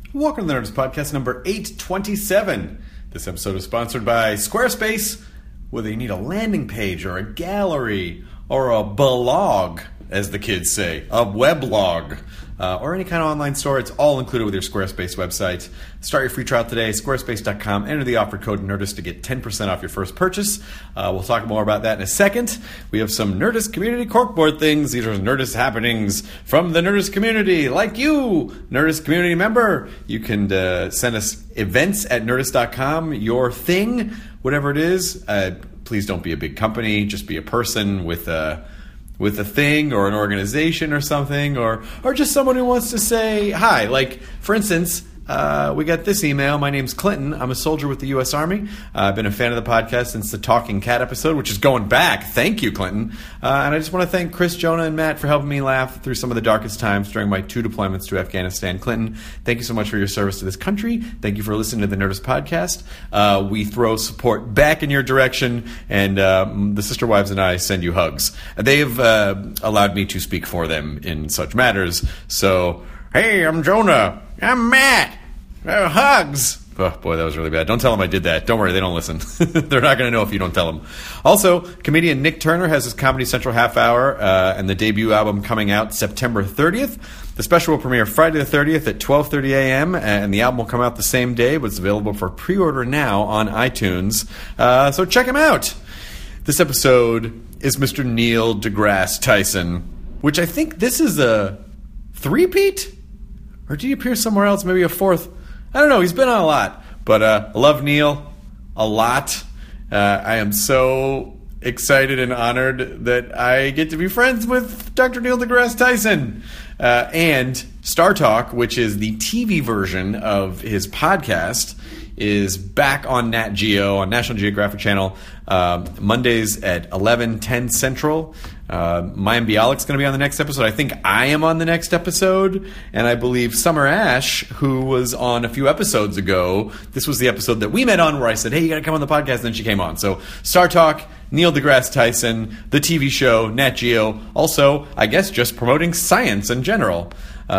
Welcome to the Nerdist Podcast number 827. This episode is sponsored by Squarespace. Whether you need a landing page or a gallery or a blog, as the kids say, a weblog, or any kind of online store, it's all included with your Squarespace website. Start your free trial today, squarespace.com. Enter the offer code Nerdist to get 10% off your first purchase. We'll talk more about that in a second. We have some Nerdist community corkboard things. These are Nerdist happenings from the Nerdist community, like you, Nerdist community member. You can send us events at nerdist.com, your thing, whatever it is. Please don't be a big company. Just be a person with a thing or an organization or something, or just someone who wants to say hi. Like, for instance, we got this email. My name's Clinton. I'm a soldier with the U.S. Army. I've been a fan of the podcast since the Talking Cat episode, which is going back. Thank you, Clinton. And I just want to thank Chris, Jonah, and Matt for helping me laugh through some of the darkest times during my 2 deployments to Afghanistan. Clinton, thank you so much for your service to this country. Thank you for listening to the Nerdist Podcast. We throw support back in your direction, and the Sister Wives and I send you hugs. They have allowed me to speak for them in such matters. So, hey, I'm Jonah. I'm Matt. Hugs. Oh, boy, that was really bad. Don't tell them I did that. Don't worry, they don't listen. They're not going to know if you don't tell them. Also, comedian Nick Turner has his Comedy Central half hour and the debut album coming out September 30th. The special will premiere Friday the 30th at 12:30 a.m., and the album will come out the same day, but it's available for pre-order now on iTunes. So check him out. This episode is Mr. Neil deGrasse Tyson, which I think this is a three-peat? Or did he appear somewhere else, maybe a fourth? I don't know. He's been on a lot. But I love Neil a lot. I am so excited and honored that I get to be friends with Dr. Neil deGrasse Tyson. And Star Talk, which is the TV version of his podcast, is back on Nat Geo, on National Geographic Channel, Mondays at 11:10 Central. Mayim Bialik's going to be on the next episode. I think I am on the next episode. And I believe Summer Ash, who was on a few episodes ago, this was the episode that we met on where I said, hey, you got to come on the podcast. And then she came on. So Star Talk, Neil deGrasse Tyson, the TV show, Nat Geo. Also, I guess just promoting science in general.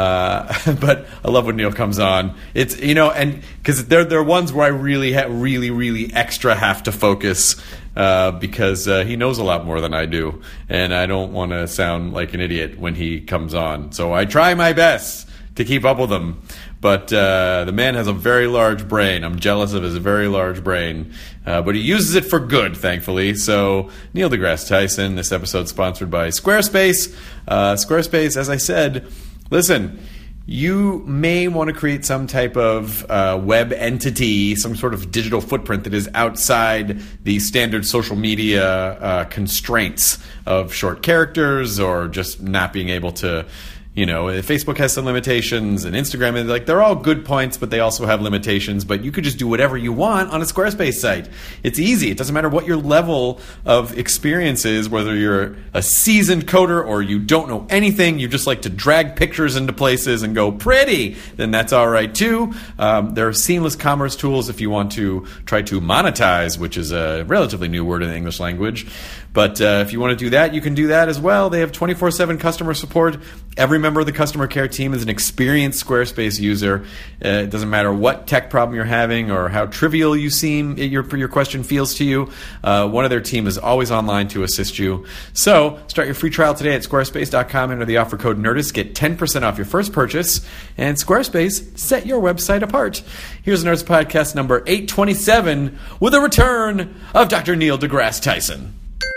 But I love when Neil comes on. It's, and because there are ones where I really extra have to focus because he knows a lot more than I do, and I don't want to sound like an idiot when he comes on. So I try my best to keep up with him. But the man has a very large brain. I'm jealous of his very large brain. But he uses it for good, thankfully. So, Neil deGrasse Tyson, this episode sponsored by Squarespace. Squarespace, as I said, listen, you may want to create some type of web entity, some sort of digital footprint that is outside the standard social media constraints of short characters or just not being able to, Facebook has some limitations and Instagram, they're all good points, but they also have limitations. But you could just do whatever you want on a Squarespace site. It's easy. It doesn't matter what your level of experience is, whether you're a seasoned coder or you don't know anything, you just like to drag pictures into places and go pretty, then that's all right too. There are seamless commerce tools if you want to try to monetize, which is a relatively new word in the English language. But if you want to do that, you can do that as well. They have 24/7 customer support. Every member of the customer care team is an experienced Squarespace user. It doesn't matter what tech problem you're having or how trivial you seem, your question feels to you. One of their team is always online to assist you. So start your free trial today at squarespace.com. Enter the offer code Nerdist. Get 10% off your first purchase. And Squarespace, set your website apart. Here's Nerdist Podcast number 827 with a return of Dr. Neil deGrasse Tyson.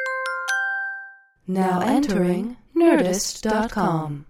Now entering Nerdist.com.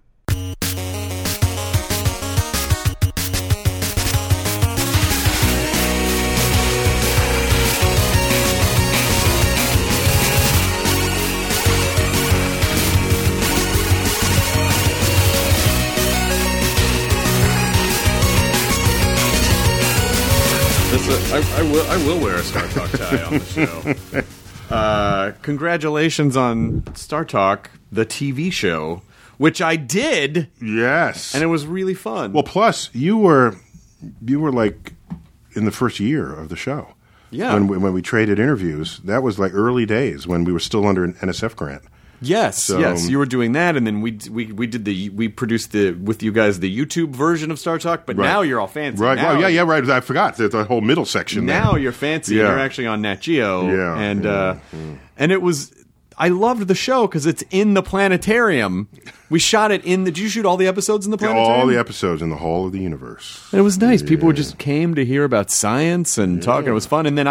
I will wear a Star Talk tie on the show. Congratulations on Star Talk, the TV show, which I did. Yes, and it was really fun. Well, plus you were like in the first year of the show. Yeah, when we traded interviews, that was like early days when we were still under an NSF grant. Yes, So- yes, you were doing that, and then we produced with you guys the YouTube version of Star Talk. But Right. now you're all fancy. Right. Now, Well, yeah, right. I forgot. There's a whole middle section Now there. you're fancy. Yeah. You're actually on Nat Geo. Yeah, and yeah, and it was. I loved the show because it's in the planetarium. We shot it in the. Did you shoot all the episodes in the planetarium? All the episodes in the Hall of the Universe. And it was nice. People just came to hear about science and talk. And it was fun. And then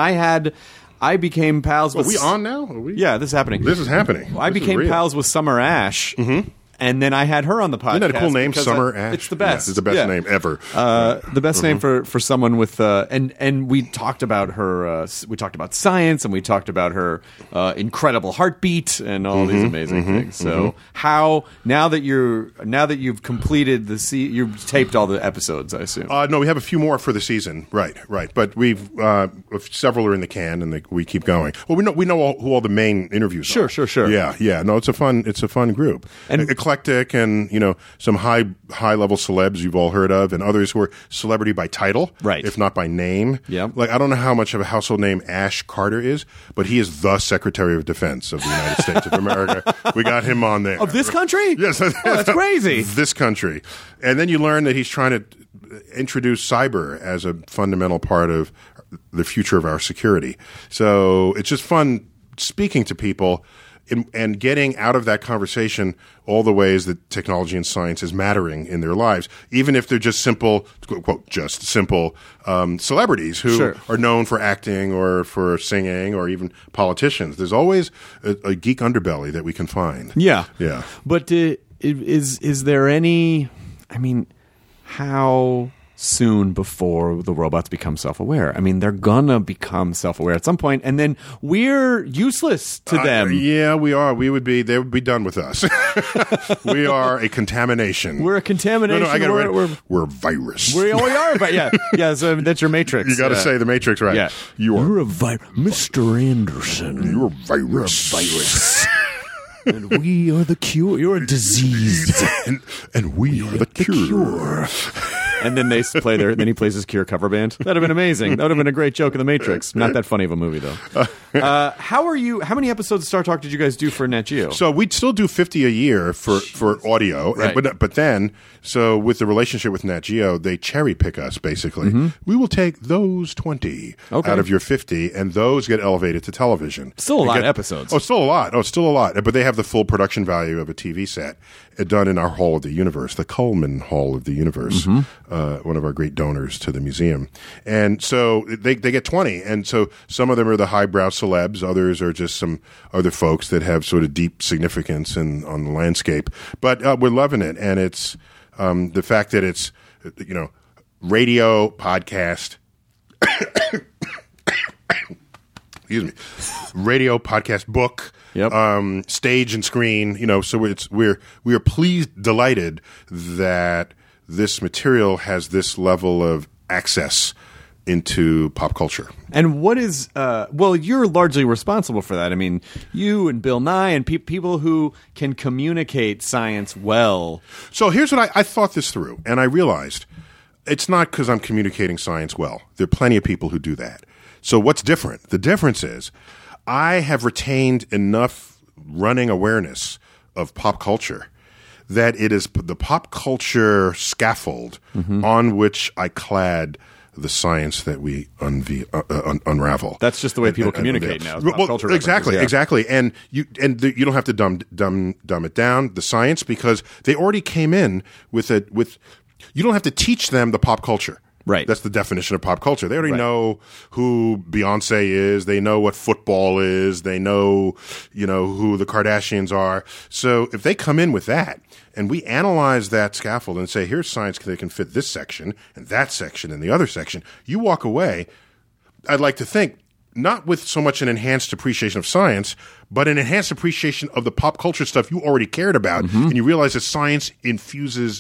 I became pals Are with. we on now? Are we? Yeah, this is happening. This is happening. I This is became real. pals with Summer Ash. Mm-hmm. And then I had her on the podcast. Isn't that a cool name, because Summer Ash? It's the best. Yes, it's the best Yeah. name ever. The best name for someone with and we talked about her. We talked about science, and we talked about her incredible heartbeat and all these amazing things. So how now that you've completed you've taped all the episodes, I assume. No, we have a few more for the season. Right. But we've several are in the can, and we keep going. Well, we know who all the main interviews are. Sure. Yeah. No, it's a fun group, And- eclectic, and some high level celebs you've all heard of, and others who are celebrity by title, Right. if not by name. Yep. Like I don't know how much of a household name Ash Carter is, but he is the Secretary of Defense of the United States of America. We got him on there. Of this country? Yes, that's crazy. This country, and then you learn that he's trying to introduce cyber as a fundamental part of the future of our security. So it's just fun speaking to people and getting out of that conversation all the ways that technology and science is mattering in their lives, even if they're just simple, quote, just simple celebrities who Sure. are known for acting or for singing or even politicians. There's always a geek underbelly that we can find. Yeah. Yeah. But is there any? I mean, how soon before the robots become self-aware? I mean, they're gonna become self-aware at some point, and then we're useless to them. Yeah, we are. They would be done with us. We are a contamination. We're a contamination. No, I got it right. We're We're a virus. we are, but yeah. So that's your Matrix. You got to say the Matrix right. Yeah. You're a virus, Mr. Anderson. a virus. Virus. And we are the cure. You're a disease. and we are the cure. And then they play then he plays his Cure cover band. That'd have been amazing. That would have been a great joke in The Matrix. Not that funny of a movie, though. How many episodes of Star Talk did you guys do for Nat Geo? So we'd still do 50 a year for audio, Right. but then with the relationship with Nat Geo, they cherry pick us basically. We will take those 20 Okay. out of your 50, and those get elevated to television. Still a lot And of episodes. Oh, still a lot. Oh, still a lot. But they have the full production value of a TV set done in our Hall of the Universe, the Cullman Hall of the Universe, one of our great donors to the museum. And so they get 20. And so some of them are the highbrow celebs. Others are just some other folks that have sort of deep significance on the landscape. But we're loving it. And it's the fact that it's, radio, podcast, excuse me, radio, podcast, book, Yep. stage and screen. So we are pleased, delighted that this material has this level of access into pop culture. And what is you're largely responsible for that. I mean, you and Bill Nye and people who can communicate science well. So here's what I thought this through, and I realized it's not because I'm communicating science well. There are plenty of people who do that. So what's different? The difference is I have retained enough running awareness of pop culture that it is the pop culture scaffold on which I clad the science that we unravel. That's just the way people communicate now. Pop culture references, yeah. Exactly. And you don't have to dumb it down, the science, because they already came in with you don't have to teach them the pop culture. Right. That's the definition of pop culture. They already know who Beyonce is. They know what football is. They know, who the Kardashians are. So if they come in with that and we analyze that scaffold and say, here's science that can fit this section and that section and the other section, you walk away, I'd like to think, not with so much an enhanced appreciation of science, but an enhanced appreciation of the pop culture stuff you already cared about. And you realize that science infuses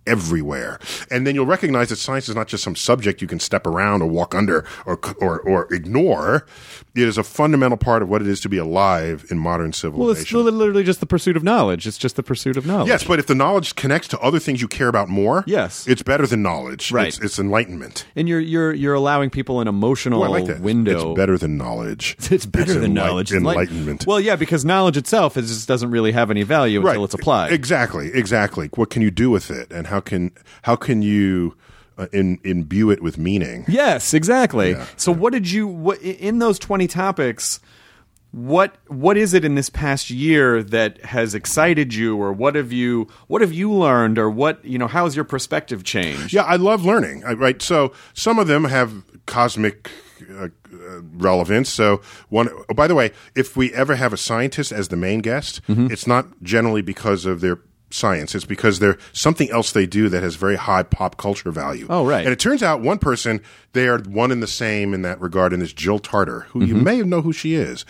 everywhere. And then you'll recognize that science is not just some subject you can step around or walk under or ignore. It is a fundamental part of what it is to be alive in modern civilization. Well, it's literally just the pursuit of knowledge. It's just the pursuit of knowledge. Yes, but if the knowledge connects to other things you care about more, yes, it's better than knowledge. Right. It's enlightenment. And you're allowing people an emotional I like that. window. It's better than knowledge. It's better than knowledge. Enlightenment. Well, yeah, because knowledge itself just doesn't really have any value until it's applied. Exactly. What can you do with it, and how can you imbue it with meaning? Yes, exactly. Yeah. So, what in those 20 topics? What is it in this past year that has excited you, or what have you learned, or how has your perspective changed? Yeah, I love learning. Right. So some of them have cosmic relevance. So by the way, if we ever have a scientist as the main guest, it's not generally because of their science. It's because there's something else they do that has very high pop culture value. Oh, right. And it turns out one person, they are one and the same in that regard, and is Jill Tarter, who you may know who she is.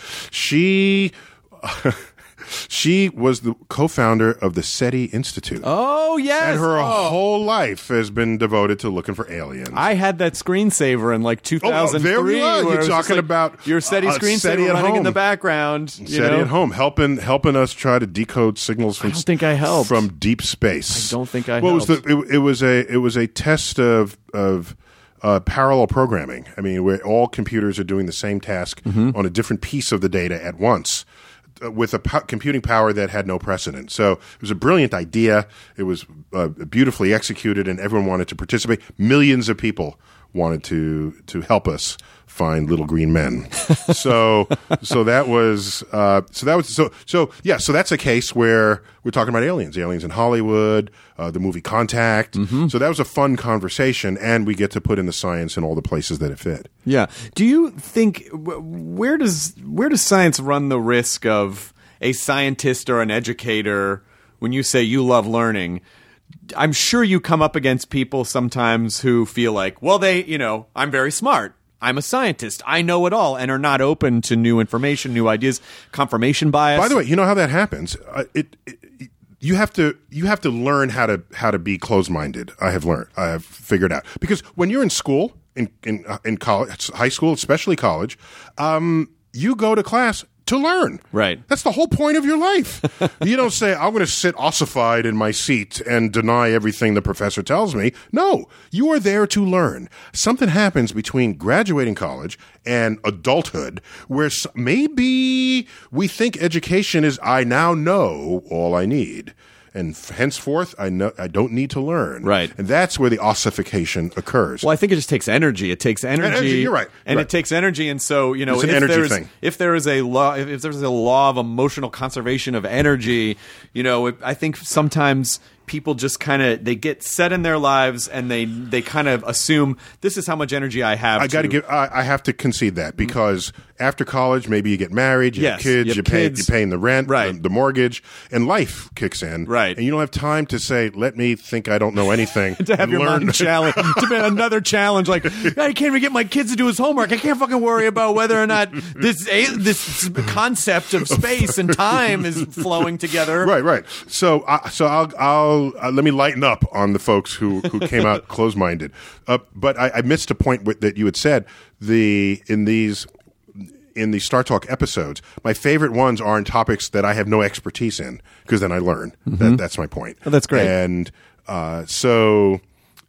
She was the co-founder of the SETI Institute. Oh, yes. And her whole life has been devoted to looking for aliens. I had that screensaver in 2003. There we are. Where You're talking about your SETI screensaver SETI at running home. in the background. SETI at home, helping us try to decode signals from. I don't think I helped. From deep space. I don't think I helped. helped. It was a test of parallel programming. I mean, where all computers are doing the same task on a different piece of the data at once, with a computing power that had no precedent. So it was a brilliant idea. It was beautifully executed, and everyone wanted to participate. Millions of people wanted to help us find little green men. So that's a case where we're talking about aliens in Hollywood, the movie Contact. So that was a fun conversation, and we get to put in the science in all the places that it fit. Yeah. Do you think where does science run the risk of a scientist or an educator when you say you love learning? I'm sure you come up against people sometimes who feel like, well, I'm very smart. I'm a scientist. I know it all, and are not open to new information, new ideas, confirmation bias. By the way, you know how that happens? You have to learn how to be closed-minded. I have figured out, because when you're in school, in college, high school, especially college, you go to class to learn. Right. That's the whole point of your life. You don't say, I'm going to sit ossified in my seat and deny everything the professor tells me. No, you are there to learn. Something happens between graduating college and adulthood where maybe we think education is, I now know all I need, and henceforth I don't need to learn. Right. And that's where the ossification occurs. Well, I think it just takes energy. It takes energy. You're right. And it takes energy, and so it's an energy thing. If there's a law of emotional conservation of energy, I think sometimes people just they get set in their lives, and they kind of assume this is how much energy I have. I have to concede that, because after college, maybe you get married, you have kids, you're paying the rent, right, the mortgage, and life kicks in, right, and you don't have time to say, let me think I don't know anything. To have your mind challenge, to be another challenge, like, I can't even get my kids to do his homework. I can't fucking worry about whether or not this concept of space and time is flowing together. Right. So I'll let me lighten up on the folks who came out closed-minded. But I missed a point that you had said. In the Star Talk episodes, my favorite ones are in topics that I have no expertise in, because then I learn. That's my point. Oh, that's great. And so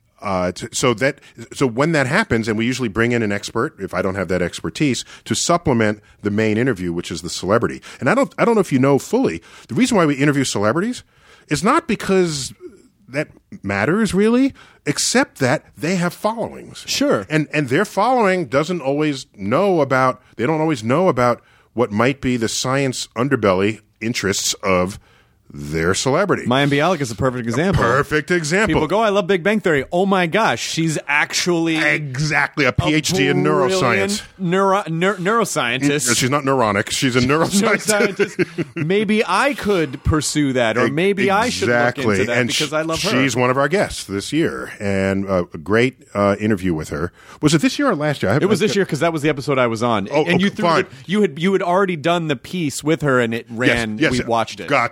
when that happens, and we usually bring in an expert, if I don't have that expertise, to supplement the main interview, which is the celebrity. And I don't know if you know fully, the reason why we interview celebrities is not because that matters really, except that they have followings. Sure. And their following they don't always know about what might be the science underbelly interests of their celebrity. Mayim Bialik is a perfect example. Perfect example. People go, I love Big Bang Theory. Oh my gosh, she's actually exactly a PhD in neuroscience. Neuroscientist. She's not neuronic. She's a neuroscientist. Maybe I could pursue that, or maybe I should look into that, because I love her. She's one of our guests this year, and a great interview with her. Was it this year or last year? It was this year, because that was the episode I was on. Oh, and fine. You had already done the piece with her, and it ran. Yes, we watched it. Gotcha. Yeah.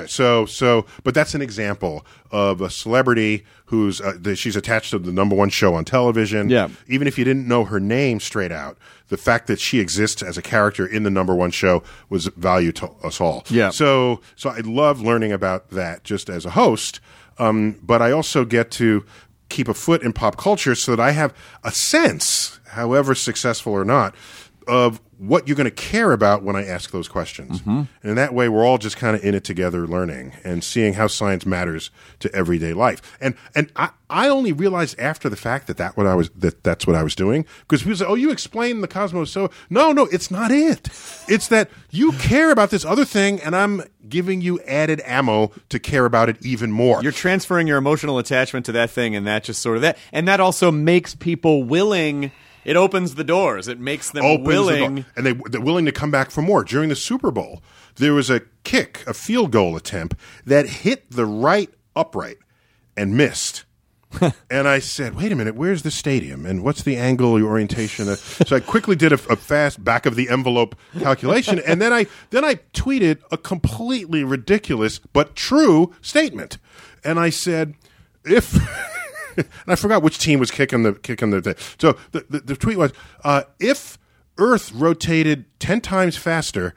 Gotcha. But that's an example of a celebrity who's she's attached to the number one show on television. Yeah. Even if you didn't know her name straight out, the fact that she exists as a character in the number one show was value to us all. Yeah. So I love learning about that just as a host, but I also get to keep a foot in pop culture so that I have a sense, however successful or not, of what you're going to care about when I ask those questions. And in that way, we're all just kind of in it together learning and seeing how science matters to everyday life. And I only realized after the fact that's what I was doing, because people say, oh, you explained the cosmos. So no, it's not it. It's that you care about this other thing, and I'm giving you added ammo to care about it even more. You're transferring your emotional attachment to that thing, and that just sort of that. And that also makes people willing. It opens the doors. It makes them willing. And they're willing to come back for more. During the Super Bowl, there was a field goal attempt that hit the right upright and missed. And I said, wait a minute, where's the stadium? And what's the angle or orientation? So I quickly did a fast back of the envelope calculation. And then I tweeted a completely ridiculous but true statement. And I said, if... and I forgot which team was kicking the thing. So the tweet was, if Earth rotated 10 times faster,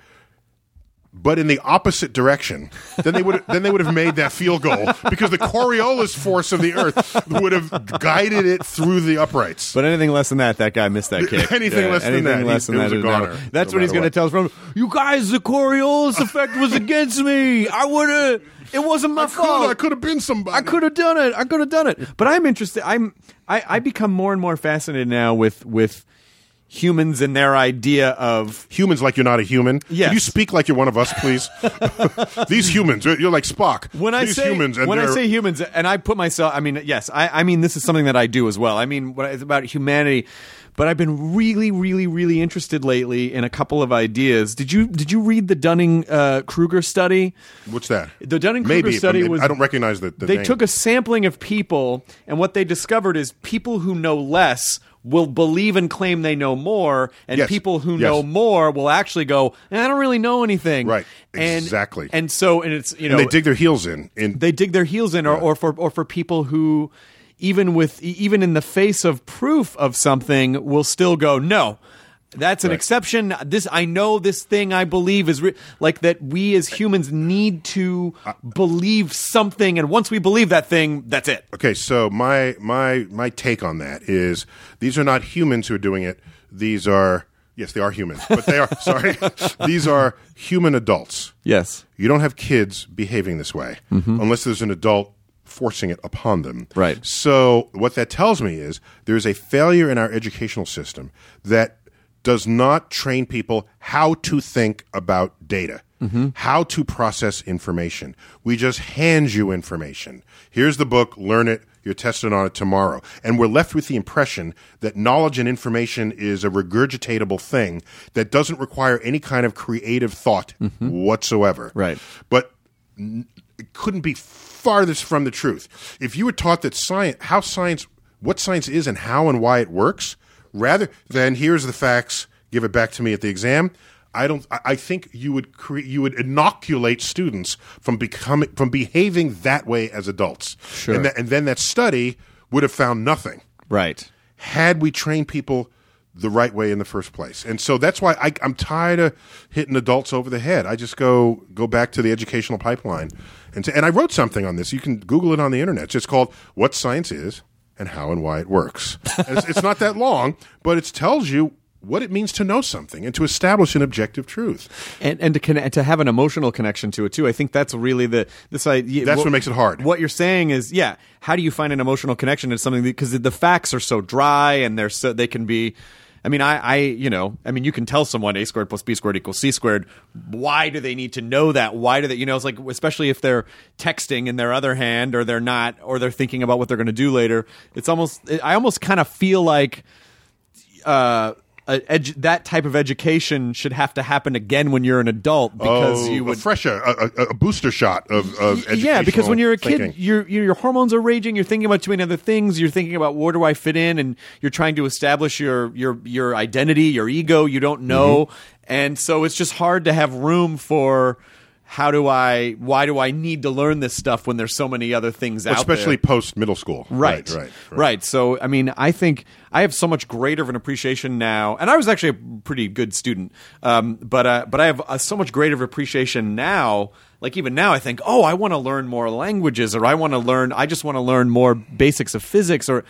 but in the opposite direction, then they would have made that field goal, because the Coriolis force of the Earth would have guided it through the uprights. But anything less than that guy missed that kick. Anything less than that, it was a goner. That's no what he's going to tell us from. You guys, the Coriolis effect was against me. I would have. It wasn't my fault. I could have been somebody. I could have done it. But I'm interested. I become more and more fascinated now with humans and their idea of humans. Like you're not a human. Yes. Can you speak like you're one of us, please? These humans, you're like Spock. When I say humans, and I put myself, I mean, yes, I mean, this is something that I do as well. I mean, it's about humanity. But I've been really, really, really interested lately in a couple of ideas. Did you read the Dunning-Kruger study? What's that? The Dunning-Kruger study was... I don't recognize the They name. took a sampling of people, and what they discovered is people who know less will believe and claim they know more, and people who know more will actually go, I don't really know anything. Right. Exactly. And so, and it's, and they dig their heels in. They dig their heels in, or for people who... Even in the face of proof of something, will still go, no, that's an exception. I know this thing I believe is like that. We as humans need to believe something, and once we believe that thing, that's it. Okay, so my take on that is these are not humans who are doing it. These are yes, they are humans, but they are sorry. These are human adults. Yes, you don't have kids behaving this way unless there's an adult forcing it upon them. Right. So what that tells me is there's a failure in our educational system that does not train people how to think about data, how to process information. We just hand you information. Here's the book, learn it, you're tested on it tomorrow. And we're left with the impression that knowledge and information is a regurgitatable thing that doesn't require any kind of creative thought whatsoever. Right. But it couldn't be farthest from the truth. If you were taught that what science is and how and why it works, rather than here's the facts, give it back to me at the exam, I think you would inoculate students from behaving that way as adults. Sure. And then that study would have found nothing. Right. Had we trained people the right way in the first place. And so that's why I'm tired of hitting adults over the head. I just go back to the educational pipeline. And I wrote something on this. You can Google it on the internet. It's just called What Science Is and How and Why It Works. And it's not that long, but it tells you what it means to know something and to establish an objective truth. And to have an emotional connection to it, too. I think that's really this idea. That's what makes it hard. What you're saying is, how do you find an emotional connection to something? Because the facts are so dry and they can be... I mean, you can tell someone A squared plus B squared equals C squared. Why do they need to know that? Why do they, it's like, especially if they're texting in their other hand or they're not, or they're thinking about what they're going to do later. I almost kind of feel like, that type of education should have to happen again when you're an adult because you would a booster shot of educational because when you're a kid, thinking. your hormones are raging. You're thinking about too many other things. You're thinking about where do I fit in, and you're trying to establish your identity, your ego. You don't know, and so it's just hard to have room for why do I need to learn this stuff when there's so many other things out there? Especially post middle school. Right. So, I mean, I think I have so much greater of an appreciation now, and I was actually a pretty good student, but I have so much greater of appreciation now. Like even now, I think, oh, I want to learn more languages, or I just want to learn more basics of physics, or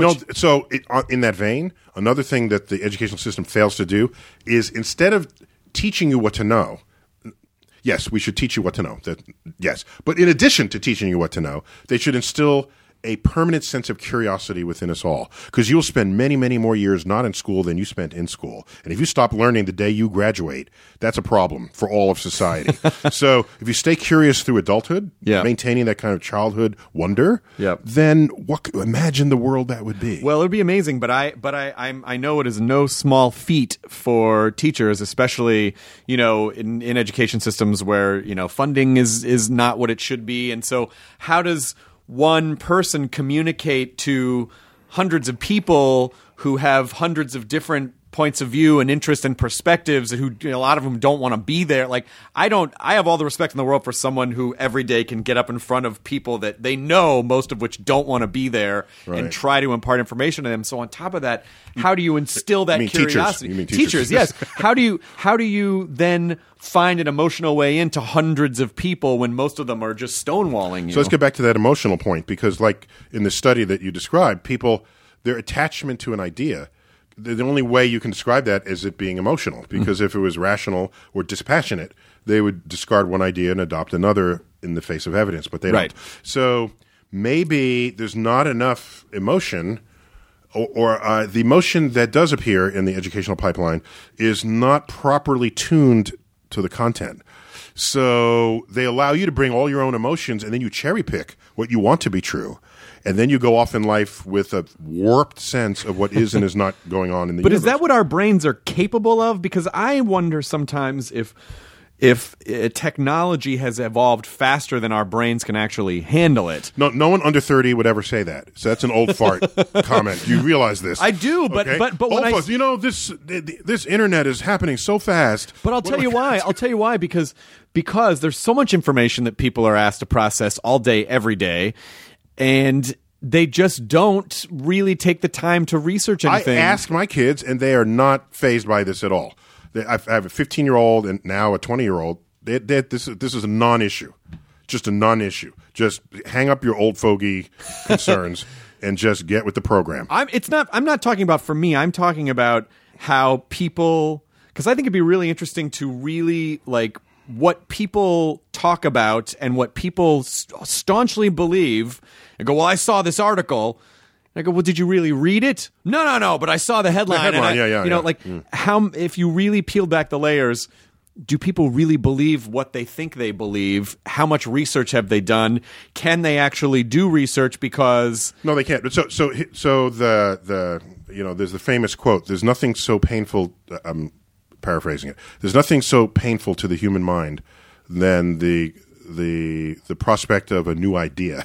in that vein, another thing that the educational system fails to do is instead of teaching you what to know. Yes, we should teach you what to know. Yes. But in addition to teaching you what to know, they should instill a permanent sense of curiosity within us all. Because you'll spend many, many more years not in school than you spent in school. And if you stop learning the day you graduate, that's a problem for all of society. So if you stay curious through adulthood, maintaining that kind of childhood wonder, then imagine the world that would be. Well, it would be amazing, but I know it is no small feat for teachers, especially, in education systems where, funding is not what it should be. And so how does one person communicate to hundreds of people who have hundreds of different points of view and interests and perspectives, who a lot of them don't want to be there? Like I have all the respect in the world for someone who every day can get up in front of people that they know, most of which don't want to be there, and try to impart information to them. So on top of that, how do you instill that curiosity? You mean teachers, yes. How do you then find an emotional way into hundreds of people when most of them are just stonewalling you? So let's get back to that emotional point, because like in the study that you described, people, their attachment to an idea, the only way you can describe that is it being emotional, because if it was rational or dispassionate, they would discard one idea and adopt another in the face of evidence, but they don't. So maybe there's not enough emotion, or the emotion that does appear in the educational pipeline is not properly tuned to the content. So they allow you to bring all your own emotions, and then you cherry pick what you want to be true. And then you go off in life with a warped sense of what is and is not going on in the universe. But is that what our brains are capable of? Because I wonder sometimes if technology has evolved faster than our brains can actually handle it. No one under 30 would ever say that. So that's an old fart comment. You realize this? I do, but okay? but when this internet is happening so fast. But I'll tell you why. I'll tell you why. Because there's so much information that people are asked to process all day, every day, and they just don't really take the time to research anything. I ask my kids, and they are not fazed by this at all. I have a 15-year-old and now a 20-year-old. This is a non-issue, just a non-issue. Just hang up your old fogey concerns and just get with the program. I'm not talking about for me. I'm talking about how people, because I think it'd be really interesting to really like what people talk about and what people staunchly believe, and go, well, I saw this article. I go, well, did you really read it? No, but I saw the headline. How, if you really peeled back the layers, do people really believe what they think they believe? How much research have they done? Can they actually do research? Because no, they can't. So the there's the famous quote. There's nothing so painful. I'm paraphrasing it. There's nothing so painful to the human mind than the prospect of a new idea.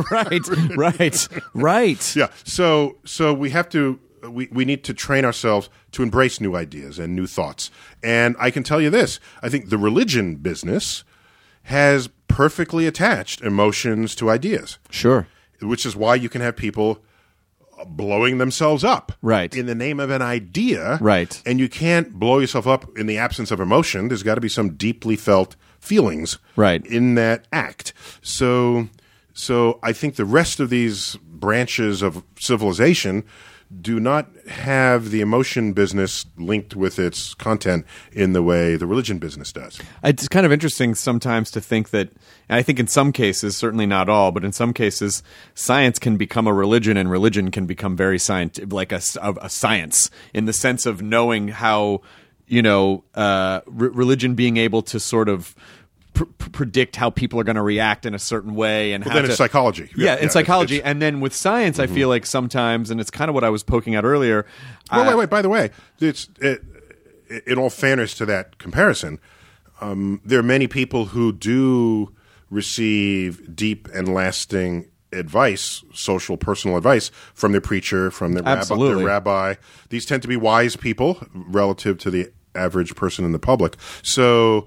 Right. Yeah. So we have to we need to train ourselves to embrace new ideas and new thoughts. And I can tell you this, I think the religion business has perfectly attached emotions to ideas. Sure. Which is why you can have people blowing themselves up in the name of an idea. Right. And you can't blow yourself up in the absence of emotion. There's got to be some deeply felt feelings in that act. So I think the rest of these branches of civilization do not have the emotion business linked with its content in the way the religion business does. It's kind of interesting sometimes to think that, and I think in some cases, certainly not all, but in some cases, science can become a religion, and religion can become very scientific, like a science, in the sense of knowing how, religion being able to sort of predict how people are going to react in a certain way, and it's psychology. In psychology, and then with science, I feel like sometimes, and it's kind of what I was poking at earlier. Wait. By the way, in all fairness to that comparison, there are many people who do receive deep and lasting advice, social, personal advice from their preacher, from their rabbi. These tend to be wise people relative to the average person in the public. So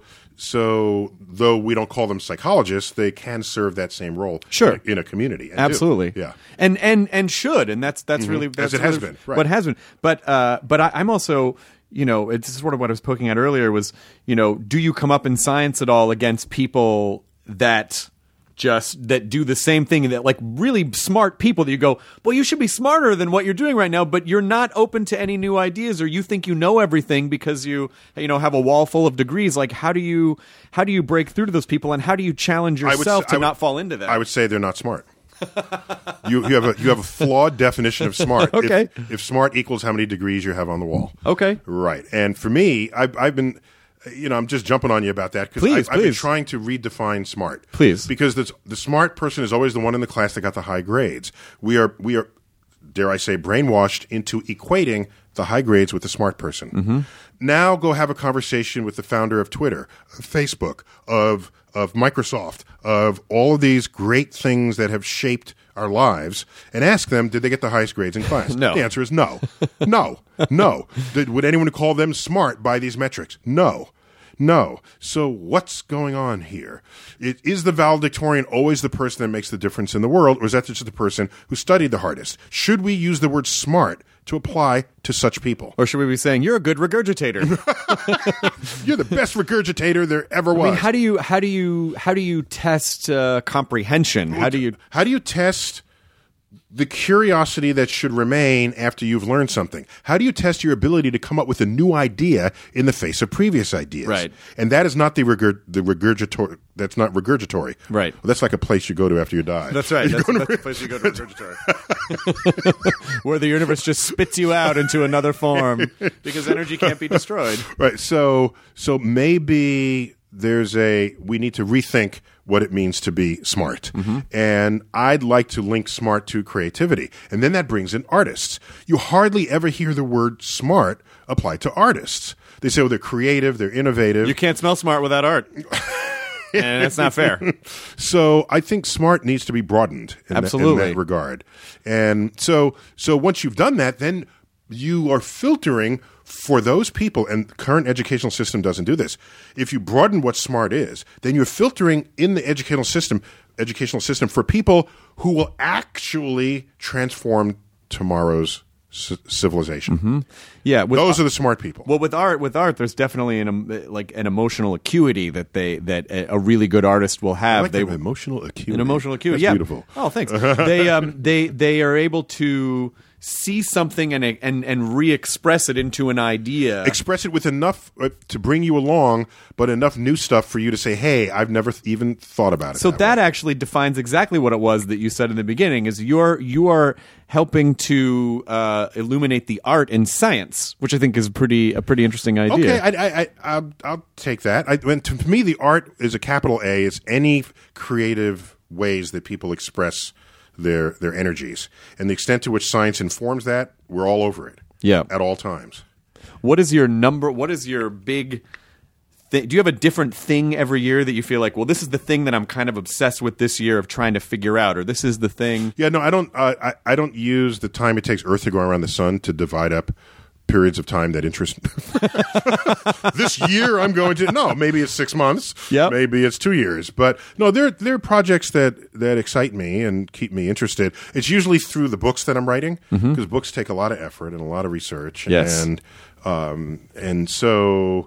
So though we don't call them psychologists, they can serve that same role Sure. in a community. And Absolutely. do. Yeah. And should, and that's really that's As it has really been, right. what has been. But I'm also, it's sort of what I was poking at earlier was, do you come up in science at all against people that do the same thing, that like really smart people that you go, well, you should be smarter than what you're doing right now, but you're not open to any new ideas, or you think you know everything because you have a wall full of degrees. Like, how do you break through to those people, and how do you challenge yourself to not fall into that? I would say they're not smart. You have a flawed definition of smart. Okay. If smart equals how many degrees you have on the wall. Okay. Right. And for me, I've been, I'm just jumping on you about that Please, because I've been please. trying to redefine smart. Please. Because the smart person is always the one in the class that got the high grades. We are, dare I say, brainwashed into equating the high grades with the smart person. Mm-hmm. Now go have a conversation with the founder of Twitter, of Facebook, of Microsoft, of all of these great things that have shaped our lives, and ask them, did they get the highest grades in class? No. The answer is no. No. Would anyone call them smart by these metrics? No. So what's going on here? Is the valedictorian always the person that makes the difference in the world, or is that just the person who studied the hardest? Should we use the word smart to apply to such people? Or should we be saying, you're a good regurgitator? You're the best regurgitator there ever was. I mean, how do you test comprehension? How do you test the curiosity that should remain after you've learned something? How do you test your ability to come up with a new idea in the face of previous ideas? Right. And that is not the regurgitory. That's not regurgitory. Right. Well, that's like a place you go to after you die. That's right. That's the place you go to regurgitory. Where the universe just spits you out into another form because energy can't be destroyed. Right. So maybe we need to rethink what it means to be smart. Mm-hmm. And I'd like to link smart to creativity. And then that brings in artists. You hardly ever hear the word smart applied to artists. They say, well, they're creative, they're innovative. You can't smell smart without art. And that's not fair. So I think smart needs to be broadened in Absolutely. that regard. And so once you've done that, then you are filtering for those people, and the current educational system doesn't do this. If you broaden what smart is, then you're filtering in the educational system for people who will actually transform tomorrow's civilization. Mm-hmm. Yeah, those are the smart people. Well, with art, there's definitely an emotional acuity that a really good artist will have. I like that, emotional acuity. An emotional acuity. That's yeah. beautiful. Oh, thanks. They are able to see something and re-express it into an idea. Express it with enough to bring you along, but enough new stuff for you to say, hey, I've never even thought about it. So that actually defines exactly what it was that you said in the beginning, is you are helping to illuminate the art in science, which I think is a pretty interesting idea. Okay, I'll take that. To me, the art is a capital A. It's any creative ways that people express their energies, and the extent to which science informs that, we're all over it. Yeah, at all times. What is your big thing? Do you have a different thing every year that you feel like, well, this is the thing that I'm kind of obsessed with this year of trying to figure out, or this is the thing? Yeah, no, I don't. I don't use the time it takes Earth to go around the sun to divide up periods of time that interest this year I'm going to maybe it's 6 months, maybe it's 2 years, but no, there are projects that excite me and keep me interested. It's usually through the books that I'm writing, because books take a lot of effort and a lot of research. Yes. And so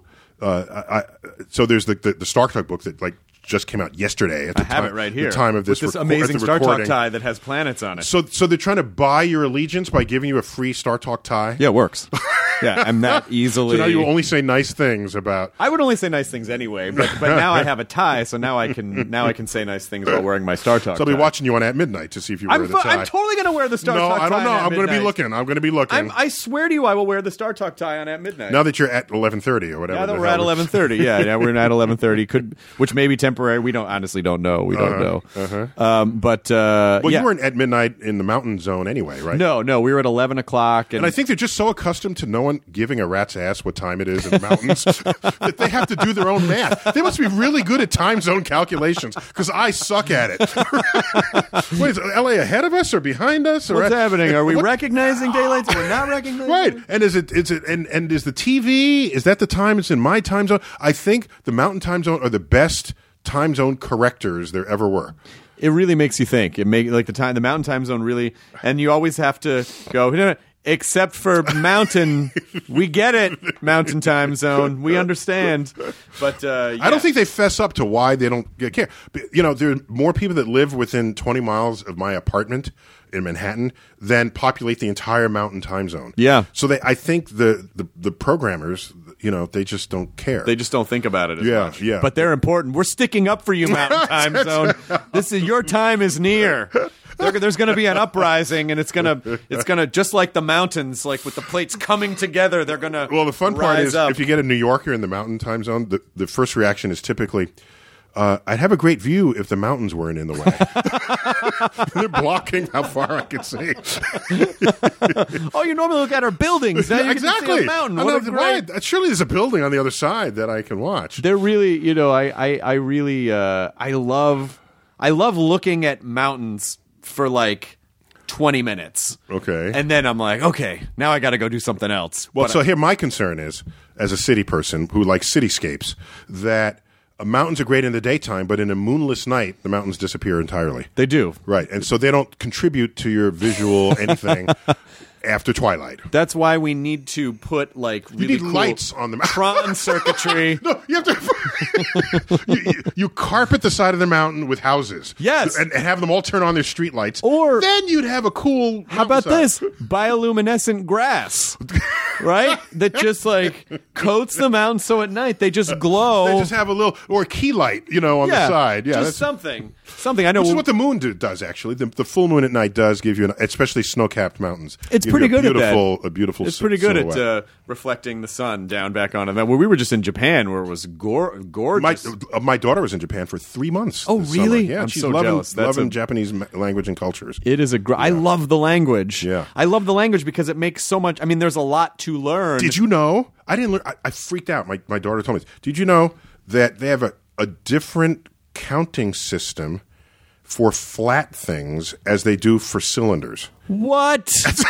so there's the Star Talk book that just came out yesterday. At the I have it right here. The time of this, with this amazing Star Talk tie that has planets on it. So they're trying to buy your allegiance by giving you a free Star Talk tie. Yeah, it works. Yeah, I'm that easily. So now you only say nice things about. I would only say nice things anyway, but now I have a tie, so now I can say nice things while wearing my Star Talk. So I'll be watching you on At Midnight to see if you wear the tie. I'm totally going to wear the Star Talk tie. No, I don't know. I'm going to be looking. I swear to you, I will wear the Star Talk tie on At Midnight. Now that you're at 11:30 or whatever. Now that we're at 11:30, yeah, we're at 11:30. Which may be temporary. We honestly don't know. We don't know. Well, yeah. you weren't at midnight in the mountain zone anyway, right? No, we were at 11 o'clock, and I think they're just so accustomed to no one someone giving a rat's ass what time it is in the mountains, that they have to do their own math. They must be really good at time zone calculations because I suck at it. What is LA ahead of us or behind us? What's happening? Are we recognizing daylight? We're not recognizing. Right. And is it and is the TV, is that the time it's in my time zone? I think the mountain time zone are the best time zone correctors there ever were. It really makes you think. It make like the mountain time zone really, and you always have to go. No, except for mountain, we get it. Mountain time zone, we understand. But yeah. I don't think they fess up to why they don't care. You know, there are more people that live within 20 miles of my apartment in Manhattan than populate the entire mountain time zone. Yeah. So I think the programmers, you know, they just don't care. They just don't think about it as much. Yeah. But they're important. We're sticking up for you, mountain time zone. Your time is near. There's going to be an uprising, and it's going to just like the mountains, like with the plates coming together. They're going to Well, the fun part is up. if you get a New Yorker in the mountain time zone, the first reaction is typically, I'd have a great view if the mountains weren't in the way. They're blocking how far I can see. Oh, you normally look at our buildings. Now you Exactly. can see a mountain. What a great... Right. Surely there's a building on the other side that I can watch. They're really, you know, I really love looking at mountains for like 20 minutes. Okay. And then I'm like, okay, now I got to go do something else. Well, But so here my concern is, as a city person who likes cityscapes, that mountains are great in the daytime, but in a moonless night, the mountains disappear entirely. they do. Right. And so they don't contribute to your visual anything after twilight. That's why we need to put like really You need cool lights on the mountain. Tron circuitry. No, you have to. you carpet the side of the mountain with houses. Yes. and have them all turn on their street lights. Or- then you'd have a cool. How about mountainside. this? Bioluminescent grass. Right? That just like coats the mountain so at night they just glow. They just have a little or a key light, you know, on the side. Yeah, just that's something. Something. I know. which is what the moon does. Actually, the full moon at night does give you, especially snow-capped mountains. It's give pretty you good at that. A beautiful. It's pretty good silhouette. at reflecting the sun down back on it. Well, we were just in Japan where it was gorgeous. My daughter was in Japan for 3 months. Oh, this really? Summer. Yeah, I'm she's so loving, jealous. That's loving Japanese language and cultures. It is I love the language. Yeah. I love the language because it makes so much. I mean, there's a lot to learn. Did you know? I didn't learn. I freaked out. My daughter told me this. Did you know that they have a different counting system for flat things as they do for cylinders? What?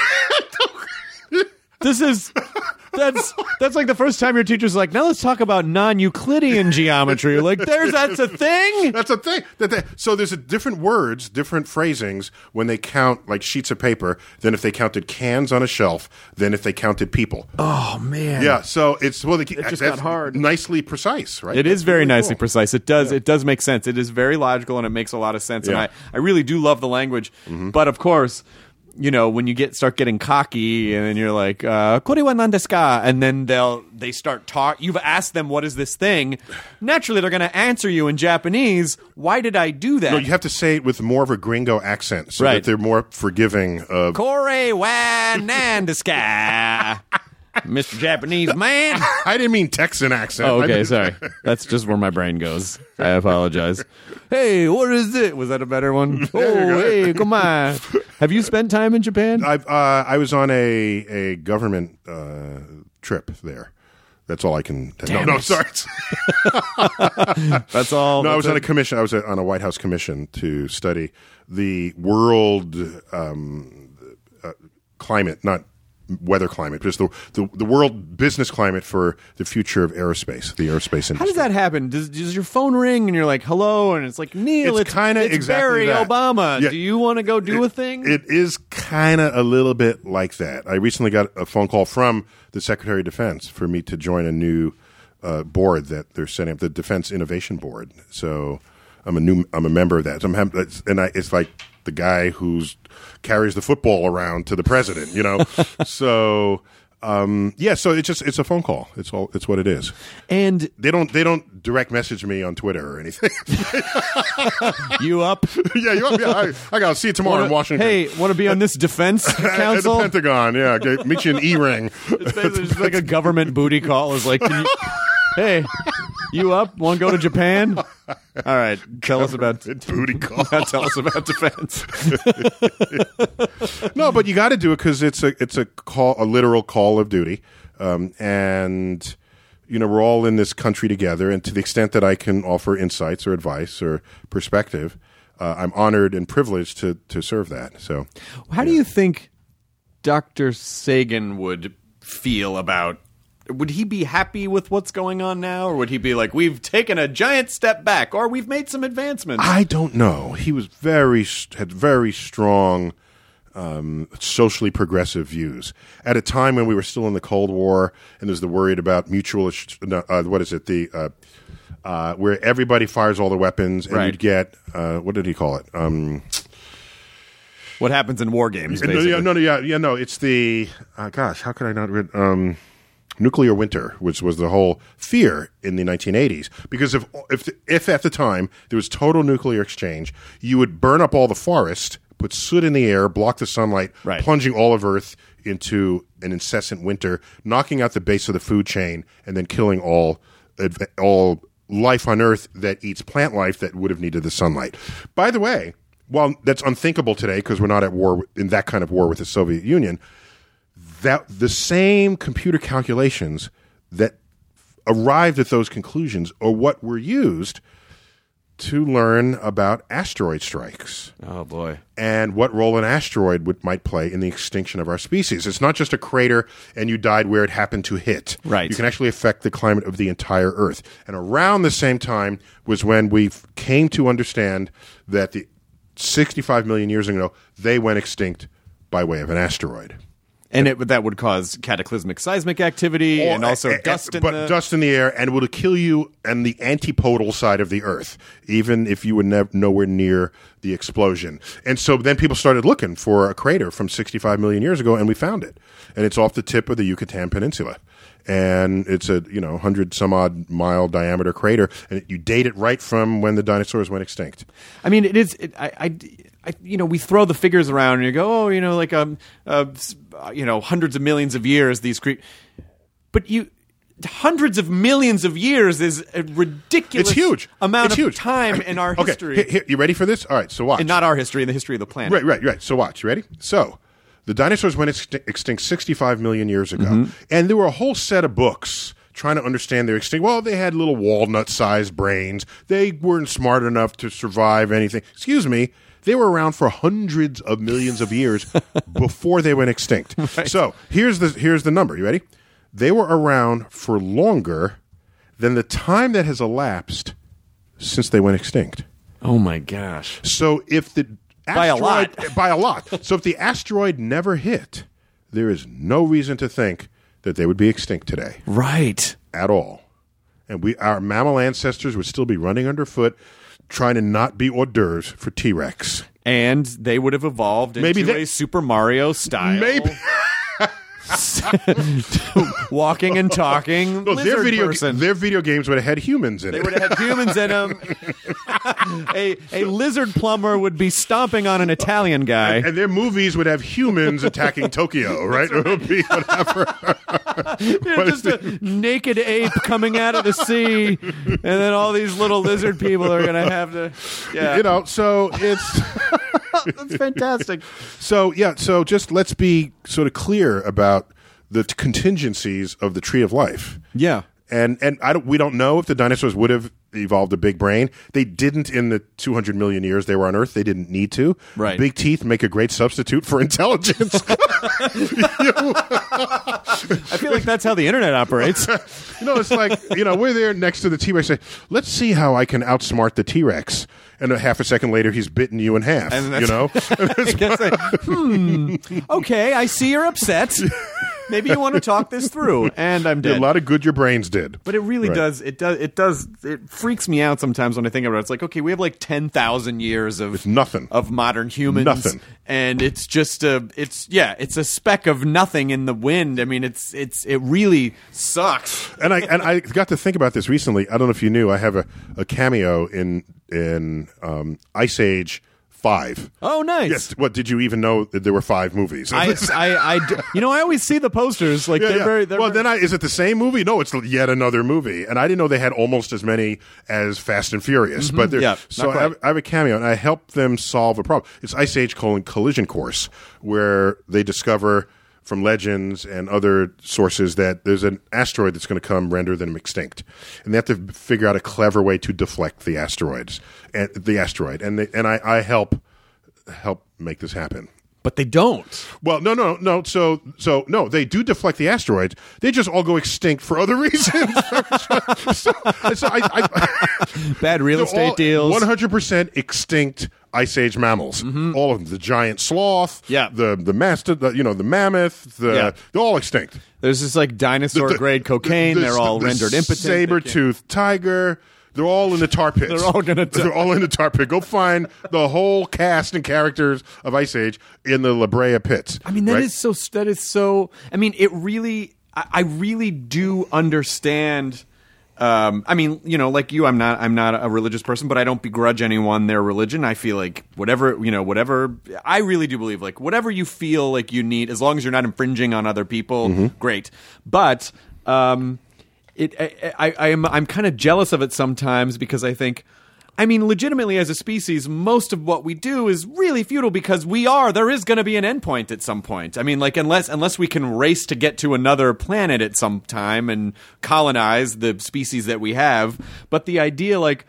That's like the first time your teacher's like, now let's talk about non-Euclidean geometry. You're like, that's a thing? That's a thing. So there's different words, different phrasings when they count like sheets of paper than if they counted cans on a shelf than if they counted people. Oh, man. Yeah, so it just got hard. Nicely precise, right? It is very really nicely cool. precise. It does make sense. It is very logical and it makes a lot of sense. Yeah. And I really do love the language. But of course, you know, when you start getting cocky and then you're like, "Kore wa nan desu ka?" and then they start talk. You've asked them what is this thing. Naturally, they're going to answer you in Japanese. Why did I do that? No, you have to say it with more of a gringo accent so Right. that they're more forgiving of. Kore wa nan desu ka? Mr. Japanese man. I didn't mean Texan accent. Oh, I okay, meant- sorry. That's just where my brain goes. I apologize. Hey, what is it? Was that a better one? Oh, hey, come on. Have you spent time in Japan? I was on a government trip there. That's all I can. Damn no, it. sorry. That's all. No, I was that's on a it. commission. I was on a White House commission to study the world climate, not weather climate, just the world business climate for the future of aerospace, the aerospace industry. How does that happen? Does your phone ring and you're like, hello, and it's like, Neil, It's kinda it's exactly Barry that. Obama. Yeah. Do you want to go do a thing? It is kind of a little bit like that. I recently got a phone call from the Secretary of Defense for me to join a new board that they're setting up, the Defense Innovation Board. So I'm a member of that. So it's like the guy who's carries the football around to the president, you know. So so it's a phone call. It's what it is. And They don't direct message me on Twitter or anything. you up? I got to see you tomorrow in Washington. Hey, want to be on this defense At the council? Pentagon, yeah. Meet you in E-ring. It's basically just like a government booty call. It's like, hey, you up? Want to go to Japan? All right, tell us about booty call. Tell us about defense. No, but you got to do it because it's a literal call of duty, and we're all in this country together. And to the extent that I can offer insights or advice or perspective, I'm honored and privileged to serve that. So, how do you think Dr. Sagan would feel about? Would he be happy with what's going on now, or would he be like, we've taken a giant step back, or we've made some advancements? I don't know. He was had very strong socially progressive views at a time when we were still in the Cold War, and there's the worried about mutual where everybody fires all the weapons, and you'd get what did he call it? What happens in war games? Basically. No. It's the gosh, how could I not read? Nuclear winter, which was the whole fear in the 1980s, because if at the time there was total nuclear exchange, you would burn up all the forest, put soot in the air, block the sunlight, plunging all of Earth into an incessant winter, knocking out the base of the food chain, and then killing all life on Earth that eats plant life that would have needed the sunlight. By the way, while that's unthinkable today because we're not at war in that kind of war with the Soviet Union, that the same computer calculations that arrived at those conclusions are what were used to learn about asteroid strikes. Oh, boy. And what role an asteroid might play in the extinction of our species. It's not just a crater and you died where it happened to hit. Right. You can actually affect the climate of the entire Earth. And around the same time was when we came to understand that 65 million years ago, they went extinct by way of an asteroid. And that would cause cataclysmic seismic activity and also dust in the air, and would kill you and the antipodal side of the Earth, even if you were nowhere near the explosion. And so then people started looking for a crater from 65 million years ago, and we found it. And it's off the tip of the Yucatan Peninsula. And it's a 100-some-odd mile diameter crater, and you date it right from when the dinosaurs went extinct. I mean, it is. We throw the figures around, and you go, hundreds of millions of years. But hundreds of millions of years is a ridiculous. It's huge. Amount of time in our history. Okay, you ready for this? All right, so watch. And not our history, in the history of the planet. Right. So watch. You ready? So the dinosaurs went extinct 65 million years ago, and there were a whole set of books trying to understand their extinction. Well, they had little walnut-sized brains. They weren't smart enough to survive anything. Excuse me. They were around for hundreds of millions of years before they went extinct. Right. So here's the number. You ready? They were around for longer than the time that has elapsed since they went extinct. Oh my gosh! So if the asteroid, by a lot. So if the asteroid never hit, there is no reason to think that they would be extinct today. Right. At all. And our mammal ancestors would still be running underfoot, trying to not be hors d'oeuvres for T-Rex. And they would have evolved into a Super Mario style. Maybe. Walking and talking lizard person. Their video games would have had humans in it. They would have had humans in them. A lizard plumber would be stomping on an Italian guy. And their movies would have humans attacking Tokyo, right? It would be whatever. Just a naked ape coming out of the sea, and then all these little lizard people are going to have to... Yeah. So it's... That's fantastic. So just let's be sort of clear about the contingencies of the tree of life. Yeah. And we don't know if the dinosaurs would have evolved a big brain. They didn't in the 200 million years they were on Earth. They didn't need to. Right. Big teeth make a great substitute for intelligence. I feel like that's how the internet operates. It's like, we're there next to the T-Rex. Say, let's see how I can outsmart the T-Rex. And a half a second later, he's bitten you in half. Okay, I see you're upset. Maybe you want to talk this through, and I'm dead. A lot of good your brains did. But it really does. It freaks me out sometimes when I think about it. It's like, okay, we have like 10,000 years of nothing of modern humans, nothing, and it's just it's a speck of nothing in the wind. I mean, it really sucks. And I got to think about this recently. I don't know if you knew. I have a cameo in Ice Age 5. Oh, nice. Yes. What, did you even know that there were 5 movies? I always see the posters. Like, they're very... Is it the same movie? No, it's yet another movie. And I didn't know they had almost as many as Fast and Furious. But so I have a cameo, and I help them solve a problem. It's Ice Age: Collision Course, where they discover from legends and other sources that there's an asteroid that's going to come render them extinct, and they have to figure out a clever way to deflect the asteroid, and I help make this happen. But they don't. Well, no. So no, they do deflect the asteroids. They just all go extinct for other reasons. so Bad real estate deals. 100% extinct Ice Age mammals. All of them. The giant sloth. Yeah. The the mammoth. They're all extinct. There's this like dinosaur grade cocaine. They're all rendered impotent. Saber-toothed tiger. They're all in the tar pits. They're all going to die. They're all in the tar pit. Go find the whole cast and characters of Ice Age in the La Brea pits. I mean, that is so. I mean, it really. I really do understand. I mean, like you, I'm not a religious person, but I don't begrudge anyone their religion. I feel like whatever. I really do believe like whatever you feel like you need, as long as you're not infringing on other people, great. But. I'm kind of jealous of it sometimes because I think, I mean, legitimately as a species, most of what we do is really futile because there is going to be an endpoint at some point. I mean, like unless we can race to get to another planet at some time and colonize the species that we have. But the idea like,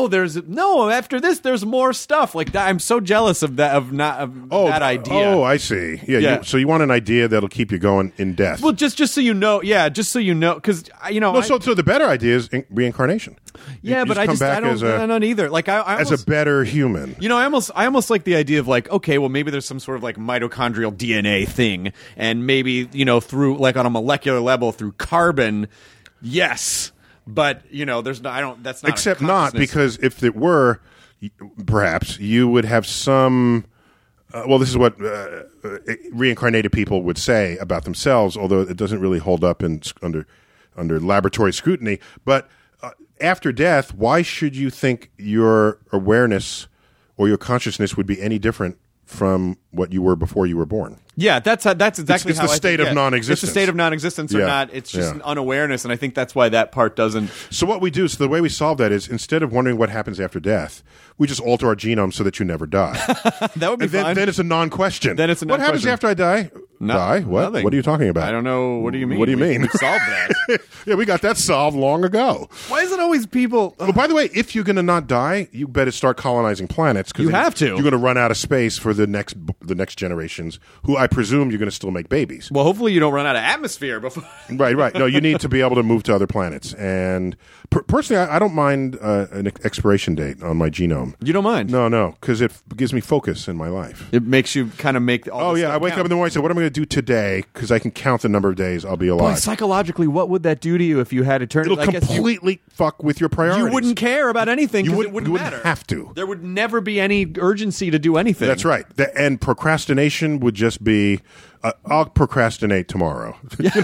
after this, there's more stuff like that. I'm so jealous of that, that idea. Oh, I see. Yeah. So you want an idea that'll keep you going in death. Well, just so you know, because So the better idea is reincarnation. Yeah, but I don't either. Like as a better human. I almost like the idea of like, okay, well maybe there's some sort of like mitochondrial DNA thing, and maybe through like on a molecular level through carbon, yes. But there's no. I don't. That's not. Except not because if it were, perhaps you would have some. This is what reincarnated people would say about themselves, although it doesn't really hold up under laboratory scrutiny. But after death, why should you think your awareness or your consciousness would be any different from what you were before you were born? Yeah, that's exactly it's the state of non-existence. It's the state of non-existence or not. It's just an unawareness, and I think that's why that part doesn't. So what we do, the way we solve that is instead of wondering what happens after death, we just alter our genome so that you never die. That would be fun. Then it's a non-question. Then it's a what happens after I die? Die? What? Nothing. What are you talking about? I don't know. What do you mean? What do you mean? We solved that. Yeah, we got that solved long ago. Why is it always people? Well, by the way, if you're going to not die, you better start colonizing planets. You have to. You're going to run out of space for the next generations, who I presume you're going to still make babies. Well, hopefully you don't run out of atmosphere before. Right. No, you need to be able to move to other planets. And personally, I don't mind an expiration date on my genome. You don't mind? No, because it gives me focus in my life. It makes you kind of make all this stuff I wake up in the morning and say, what am I going to do today? Because I can count the number of days I'll be alive. Boy, psychologically, what would that do to you if you had eternity? It'll completely fuck with your priorities. You wouldn't care about anything because it wouldn't matter. Have to. There would never be any urgency to do anything. That's right. And procrastination would just be, I'll procrastinate tomorrow.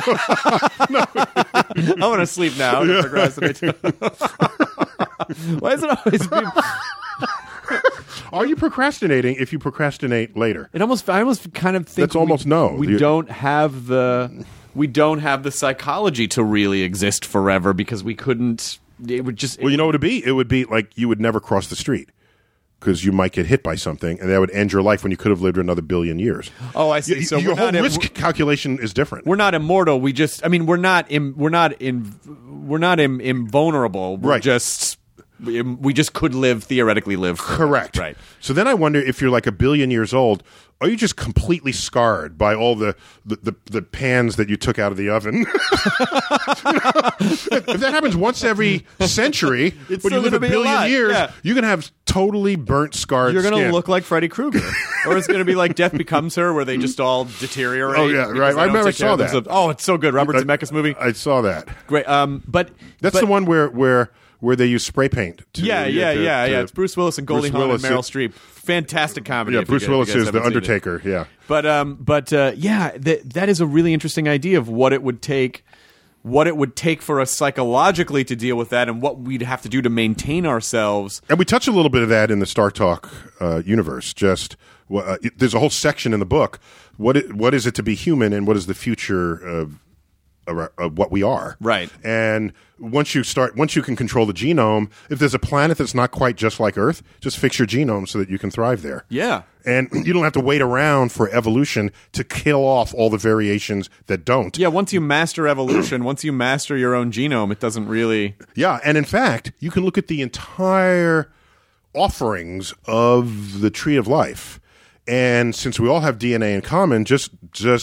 I want to sleep now. Yeah. Procrastinate. Why is it always people... Are you procrastinating if you procrastinate later? I almost kind of think that's almost no. We don't have the psychology to really exist forever because we couldn't. It would just. Well, you know what it'd be? It would be like you would never cross the street because you might get hit by something, and that would end your life when you could have lived another billion years. Oh, I see. So your whole risk calculation is different. We're not immortal. We just. I mean, we're not invulnerable. We're right. We just could theoretically live forever. Correct. Right. So then I wonder if you're like a billion years old, are you just completely scarred by all the pans that you took out of the oven? If that happens once every century, when you live a billion years, you're going to have totally burnt, scarred You're going to look like Freddy Krueger. Or it's going to be like Death Becomes Her, where they just all deteriorate. Oh, yeah, right. I remember I saw that. Oh, it's so good. Robert Zemeckis movie. I saw that. Great. But the one where they use spray paint. It's Bruce Willis and Goldie Hawn and Meryl Streep. Fantastic comedy. Yeah, Bruce Willis is the Undertaker. Yeah, that is a really interesting idea of what it would take what it would take for us psychologically to deal with that and what we'd have to do to maintain ourselves. And we touch a little bit of that in the Star Talk universe. There's a whole section in the book. What is it to be human, and what is the future of what we are? Right. And once you can control the genome, if there's a planet that's not quite just like Earth, just fix your genome so that you can thrive there. Yeah. And you don't have to wait around for evolution to kill off all the variations that don't. Yeah, once you master evolution, once you master your own genome, it doesn't really... Yeah, and in fact, you can look at the entire offerings of the Tree of Life, and since we all have DNA in common, just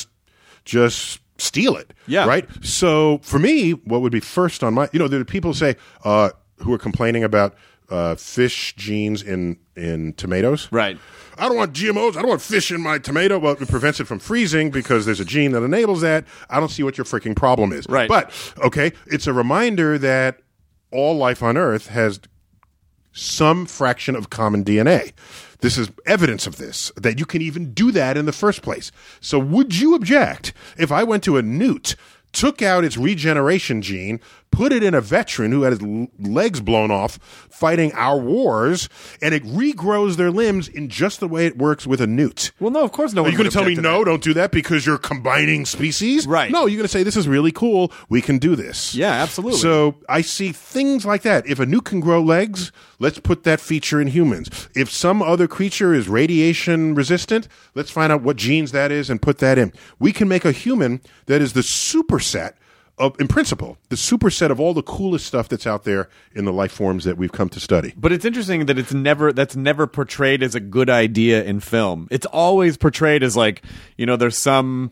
steal it. Yeah. Right? So for me, what would be first on my... there are people who say, who are complaining about fish genes in tomatoes. Right. I don't want GMOs. I don't want fish in my tomato. Well, it prevents it from freezing because there's a gene that enables that. I don't see what your freaking problem is. Right. But, okay, it's a reminder that all life on Earth has some fraction of common DNA. This is evidence of this, that you can even do that in the first place. So would you object if I went to a newt, took out its regeneration gene, put it in a veteran who had his legs blown off fighting our wars, and it regrows their limbs in just the way it works with a newt? Well, no, of course no one Are you going would to tell me, object to no, that. don't do that because you're combining species? Right. No, you're going to say, this is really cool. We can do this. Yeah, absolutely. So I see things like that. If a newt can grow legs, let's put that feature in humans. If some other creature is radiation resistant, let's find out what genes that is and put that in. We can make a human that is the superset of, in principle, the superset of all the coolest stuff that's out there in the life forms that we've come to study. But it's interesting that that's never portrayed as a good idea in film. It's always portrayed as like, there's some,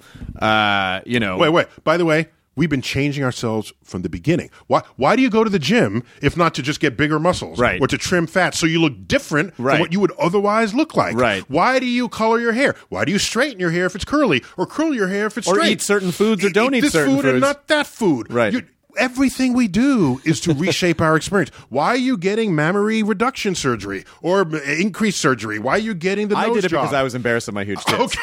Wait. By the way, we've been changing ourselves from the beginning. Why do you go to the gym if not to just get bigger muscles? Right. Or to trim fat so you look different Right. from what you would otherwise look like? Right. Why do you color your hair? Why do you straighten your hair if it's curly? Or curl your hair if it's Or straight? eat certain foods or don't eat this certain food and foods. not that food. Right. Everything we do is to reshape our experience. Why are you getting mammary reduction surgery or increased surgery? Why are you getting the I nose did it job? because I was embarrassed of my huge tits.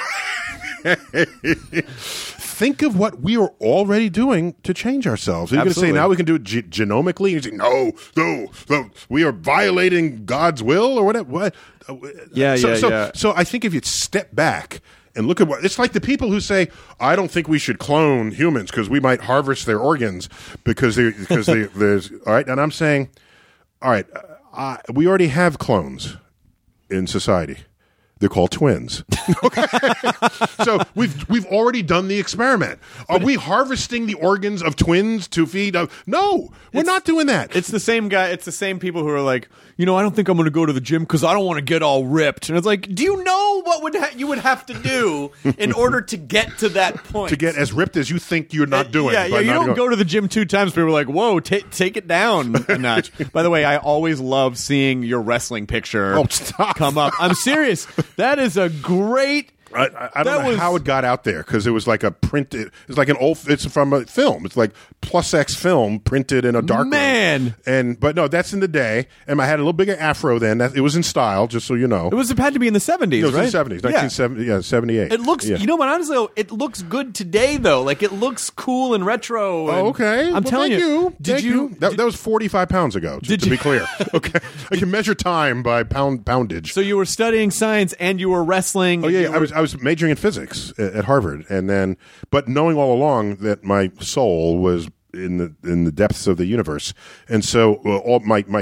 Okay. Think of what we are already doing to change ourselves. You're going to say Absolutely. now we can do it genomically? You say no, we are violating God's will or whatever. What? Yeah. So I think if you step back and look at what it's like, the people who say, I don't think we should clone humans because we might harvest their organs there's all right. And I'm saying, all right, we already have clones in society. They're called twins. Okay. So we've already done the experiment. Are we harvesting the organs of twins to feed? No, we're not doing that. It's the same guy. It's the same people who are like, I don't think I'm going to go to the gym because I don't want to get all ripped. And it's like, do you know what you would have to do in order to get to that point? To get as ripped as you think you're not doing. Yeah. You don't go to the gym 2 times. People are like, whoa, take it down a notch. By the way, I always love seeing your wrestling picture come up. I'm serious. That is a great... I don't know how it got out there because it was like it's like it's from a film. It's like plus X film printed in a dark room. But no, that's in the day. And I had a little bigger afro then. It was in style, just so you know. It had to be in the 70s, it was right? in the 70s, 1970, 78. It looks, what, honestly, though, it looks good today, though. Like, it looks cool and retro. And okay. I'm telling you. Thank you. That was 45 pounds ago, just to be clear. Okay. I can measure time by poundage. So you were studying science and you were wrestling. Oh, yeah. I was majoring in physics at Harvard. But knowing all along that my soul was in the depths of the universe. And so all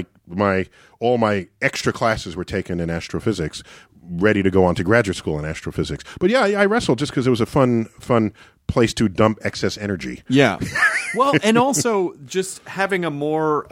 my extra classes were taken in astrophysics, ready to go on to graduate school in astrophysics. But yeah, I wrestled just because it was a fun place to dump excess energy. Yeah. Well, and also just having a more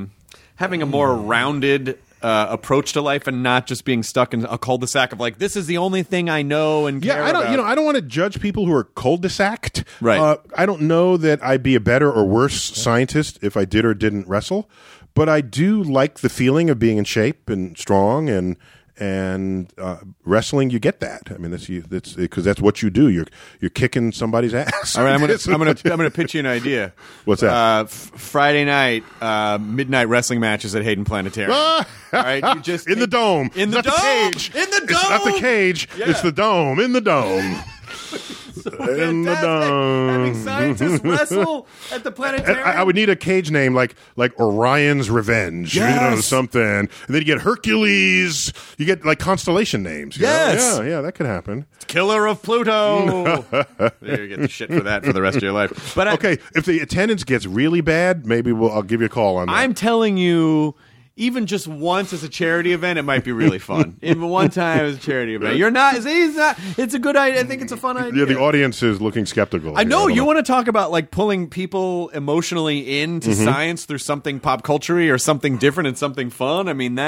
rounded approach to life and not just being stuck in a cul-de-sac of like, this is the only thing I know and care about. I don't want to judge people who are cul-de-saced. Right. I don't know that I'd be a better or worse scientist if I did or didn't wrestle, but I do like the feeling of being in shape and strong and wrestling. You get that. I mean, that's because that's what you do. You're kicking somebody's ass. All right, I'm gonna pitch you an idea. What's that? Friday night, midnight wrestling matches at Hayden Planetarium. All right, you just in the dome. In the not dome. The cage. In the dome. It's not the cage. Yeah. It's the dome. In the dome. In the dome. Having scientists wrestle at the planetarium. I would need a cage name like Orion's Revenge, Yes. something. And then you get Hercules. You get like constellation names. you know? Yes. Yeah, that could happen. Killer of Pluto. You get the shit for that for the rest of your life. But Okay, if the attendance gets really bad, maybe I'll give you a call on that. I'm telling you, even just once as a charity event, it might be really fun. Even one time as a charity event. You're not, he's not, it's a good idea. I think it's a fun idea. Yeah, the audience is looking skeptical. I know don't you want to talk about like pulling people emotionally into science through something pop culture-y or something different and something fun. I mean,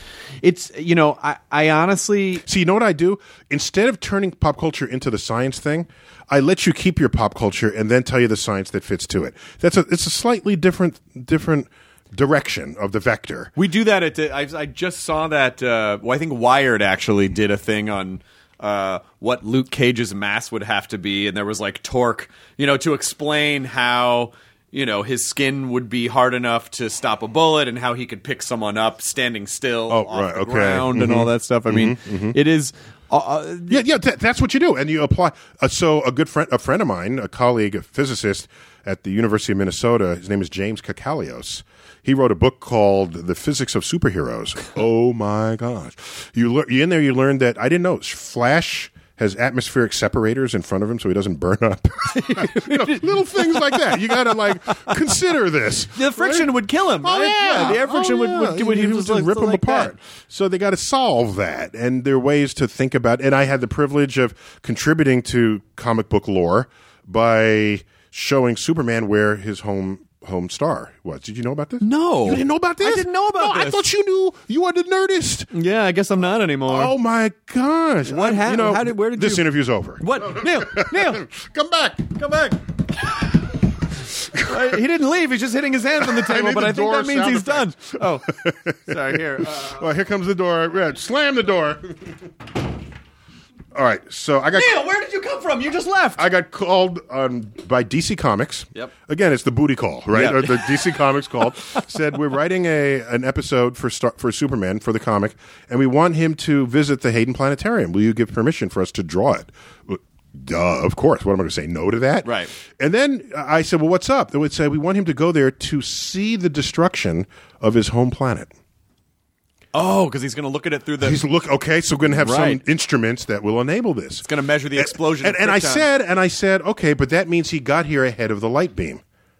I honestly, See, you know what I do? Instead of turning pop culture into the science thing, I let you keep your pop culture and then tell you the science that fits to it. It's a slightly different direction of the vector. we do that I just saw that, I think Wired actually did a thing on what Luke Cage's mass would have to be, and there was like torque, to explain how, his skin would be hard enough to stop a bullet and how he could pick someone up standing still off the ground and all that stuff. I mean, it is... That's what you do, and you apply. So a friend of mine, a colleague, a physicist at the University of Minnesota, his name is James Kakalios. He wrote a book called "The Physics of Superheroes." Oh my gosh! You learn that I didn't know Flash has atmospheric separators in front of him so he doesn't burn up. Little things like that. You got to consider this. The friction would kill him. Right? Yeah, the air friction would he would just rip them apart. So they got to solve that, and there are ways to think about. And I had the privilege of contributing to comic book lore by showing Superman where his home star was. Did you know about this? No. You didn't know about this? I didn't know about this. I thought you knew. You are the Nerdist. Yeah, I guess I'm not anymore. Oh my gosh! What happened? Where did this you... interview's over? What? Neil, come back! He didn't leave. He's just hitting his hands on the table, but I think that means he's done. Oh, sorry. Here. Well, here comes the door. Yeah, slam the door. All right, so I got Neil. Where did you come from? You just left. I got called by DC Comics. Yep. Again, it's the booty call, right? Yep. The DC Comics called, said we're writing an episode for Superman for the comic, and we want him to visit the Hayden Planetarium. Will you give permission for us to draw it? Well, duh, of course. What am I going to say? No to that? Right. And then I said, well, what's up? They would say, we want him to go there to see the destruction of his home planet. Oh, because he's going to look at it through the... Okay, so we're going to have Right. some instruments that will enable this. It's going to measure the explosion. And I said, okay, but that means he got here ahead of the light beam.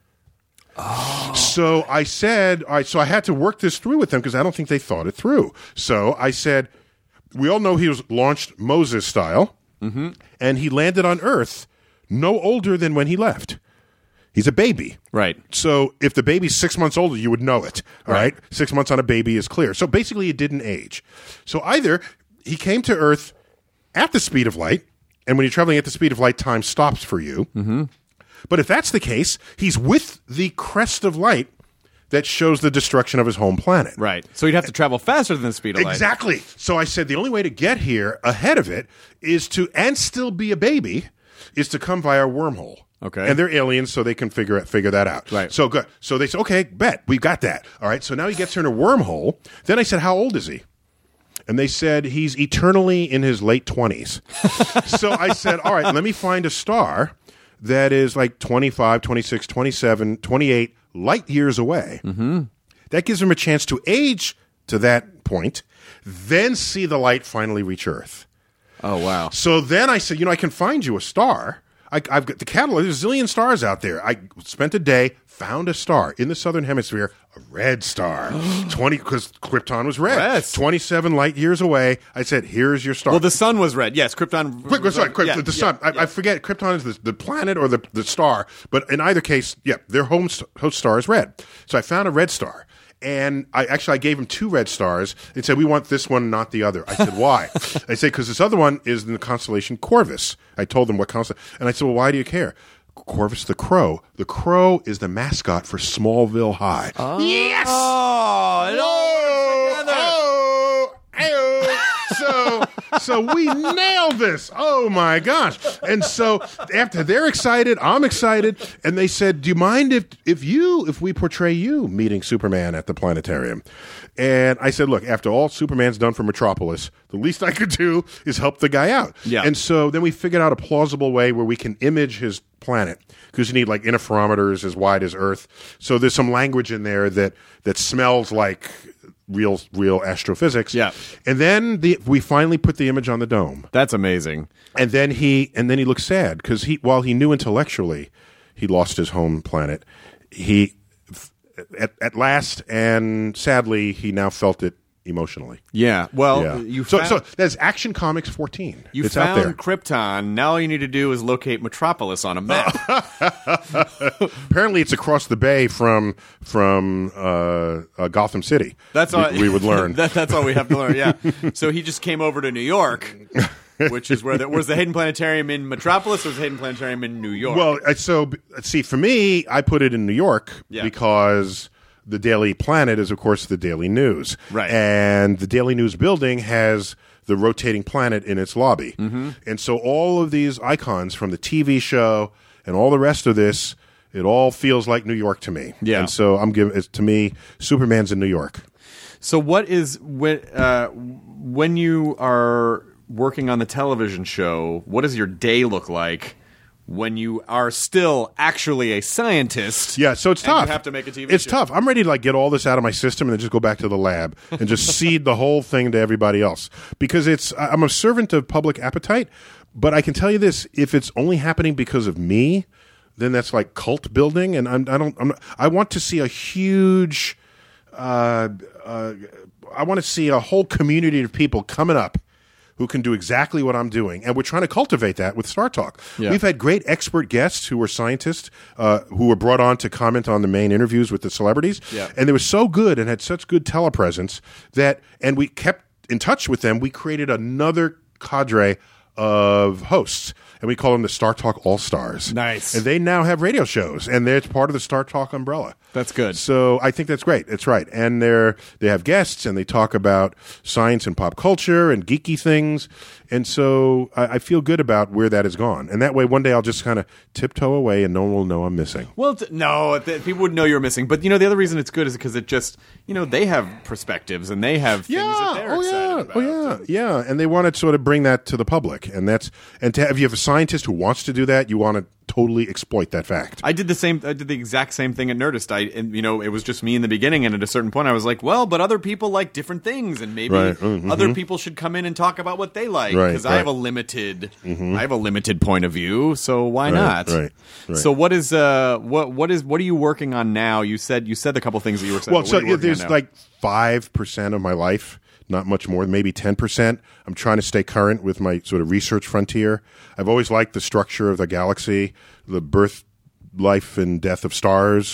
Oh. So I said, all right, so I had to work this through with them because I don't think they thought it through. So I said, we all know he was launched Moses style, and he landed on Earth no older than when he left. He's a baby. Right. So if the baby's 6 months older, you would know it. All right. 6 months on a baby is clear. So basically, it didn't age. So either he came to Earth at the speed of light, and when you're traveling at the speed of light, time stops for you. Mm-hmm. But if that's the case, he's with the crest of light that shows the destruction of his home planet. Right. So he'd have to travel faster than the speed of light. Exactly. So I said the only way to get here ahead of it is to, and still be a baby, is to come via a wormhole. Okay. And they're aliens, so they can figure that out. Right. So good. So they said, okay, bet. We've got that. All right. So now he gets her in a wormhole. Then I said, how old is he? And they said, he's eternally in his late 20s. So I said, all right, let me find a star that is like 25, 26, 27, 28 light years away. Mm-hmm. That gives him a chance to age to that point, then see the light finally reach Earth. Oh, wow. So then I said, I can find you a star. I've got the catalog. There's a zillion stars out there. I spent a day, found a star in the southern hemisphere, a red star. 20, because Krypton was red. Yes. 27 light years away. I said, here's your star. Well, the sun was red. Yes, Krypton. The sun. I forget, Krypton is the planet or the star. But in either case, their host star is red. So I found a red star. And I gave him 2 red stars and said, we want this one, not the other. I said, why? I said, because this other one is in the constellation Corvus. I told them what constellation. And I said, well, why do you care? Corvus the Crow. The Crow is the mascot for Smallville High. Oh. Yes! Oh, it all works together. So So we nailed this. Oh my gosh. And so after they're excited, I'm excited. And they said, do you mind if we portray you meeting Superman at the planetarium? And I said, look, after all Superman's done for Metropolis, the least I could do is help the guy out. Yeah. And so then we figured out a plausible way where we can image his planet, because you need like interferometers as wide as Earth. So there's some language in there that smells like real astrophysics. Yeah. And then we finally put the image on the dome. That's amazing. And then he looked sad because while he knew intellectually he lost his home planet, he at last and sadly he now felt it emotionally. Yeah. Well, Yeah. you So found, that's Action Comics 14. you It's out there. found Krypton. Now all you need to do is locate Metropolis on a map. Apparently, it's across the bay from Gotham City. That's all we would learn. That's all we have to learn. Yeah. So he just came over to New York, which is was the Hayden Planetarium in Metropolis, or was the Hayden Planetarium in New York? Well, so see, for me, I put it in New York Yeah. because the Daily Planet is, of course, the Daily News. Right. And the Daily News building has the rotating planet in its lobby. Mm-hmm. And so all of these icons from the TV show and all the rest of this, it all feels like New York to me. Yeah. And so to me, Superman's in New York. So what is when you are working on the television show, what does your day look like when you are still actually a scientist? Yeah, so it's and tough. You have to make a TV It's show. tough. I'm ready to get all this out of my system and then just go back to the lab and just seed the whole thing to everybody else, because I'm a servant of public appetite. But I can tell you this: if it's only happening because of me, then that's like cult building, and I want to see a huge. I want to see a whole community of people coming up who can do exactly what I'm doing. And we're trying to cultivate that with Star Talk. Yeah. We've had great expert guests who were scientists who were brought on to comment on the main interviews with the celebrities. Yeah. And they were so good and had such good telepresence and we kept in touch with them. We created another cadre of hosts, and we call them the Star Talk All-Stars. Nice. And they now have radio shows, and they're part of the Star Talk umbrella. That's good. So I think that's great. That's right. And they have guests, and they talk about science and pop culture and geeky things. And so I feel good about where that has gone. And that way, one day I'll just kind of tiptoe away, and no one will know I'm missing. Well, people would know you're missing. But, the other reason it's good is because it just, they have perspectives and they have things that they're excited about. Yeah. And they want to sort of bring that to the public. And to have you have a scientist who wants to do that, you want to totally exploit that fact. I did the exact same thing at Nerdist. It was just me in the beginning, and at a certain point I was like, well, but other people like different things, and maybe other people should come in and talk about what they like, because I have a limited point of view, so why not? Right. So what are you working on now? You said a couple things that you were saying. Well, so there's like 5% of my life, not much more, maybe 10%. I'm trying to stay current with my sort of research frontier. I've always liked the structure of the galaxy, the birth, life, and death of stars,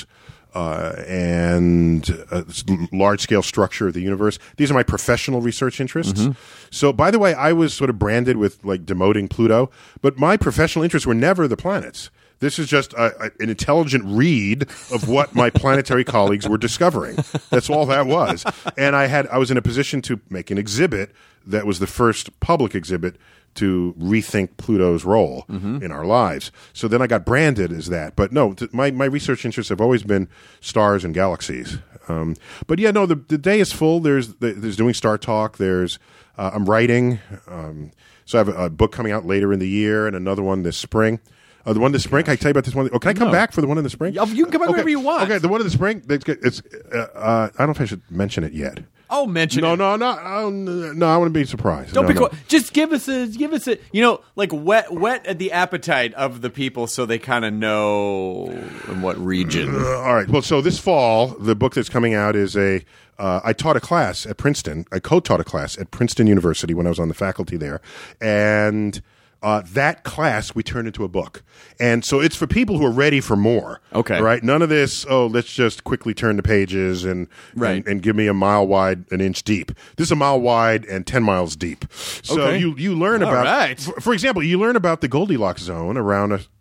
and large-scale structure of the universe. These are my professional research interests. Mm-hmm. So, by the way, I was sort of branded with like demoting Pluto, but my professional interests were never the planets. This is just an intelligent read of what my planetary colleagues were discovering. That's all that was. And I was in a position to make an exhibit that was the first public exhibit to rethink Pluto's role in our lives. So then I got branded as that. But no, my research interests have always been stars and galaxies. But yeah, no, the day is full. There's doing Star Talk. I'm writing. So I have a book coming out later in the year and another one this spring. The one in the spring, can I tell you about this one? Oh, can I come back for the one in the spring? You can come back whenever you want. Okay, the one in the spring, I don't know if I should mention it yet. Oh, mention it. No, I want to be surprised. Don't be quiet. Just give us a, like whet the appetite of the people so they kind of know in what region. All right. Well, so this fall, the book that's coming out is I taught a class at Princeton. I co-taught a class at Princeton University when I was on the faculty there. And that class we turned into a book. And so it's for people who are ready for more. Okay. Right? None of this, let's just quickly turn the pages and give me a mile wide, an inch deep. This is a mile wide and 10 miles deep. So Okay. you learn about, right. for example, you learn about the Goldilocks zone around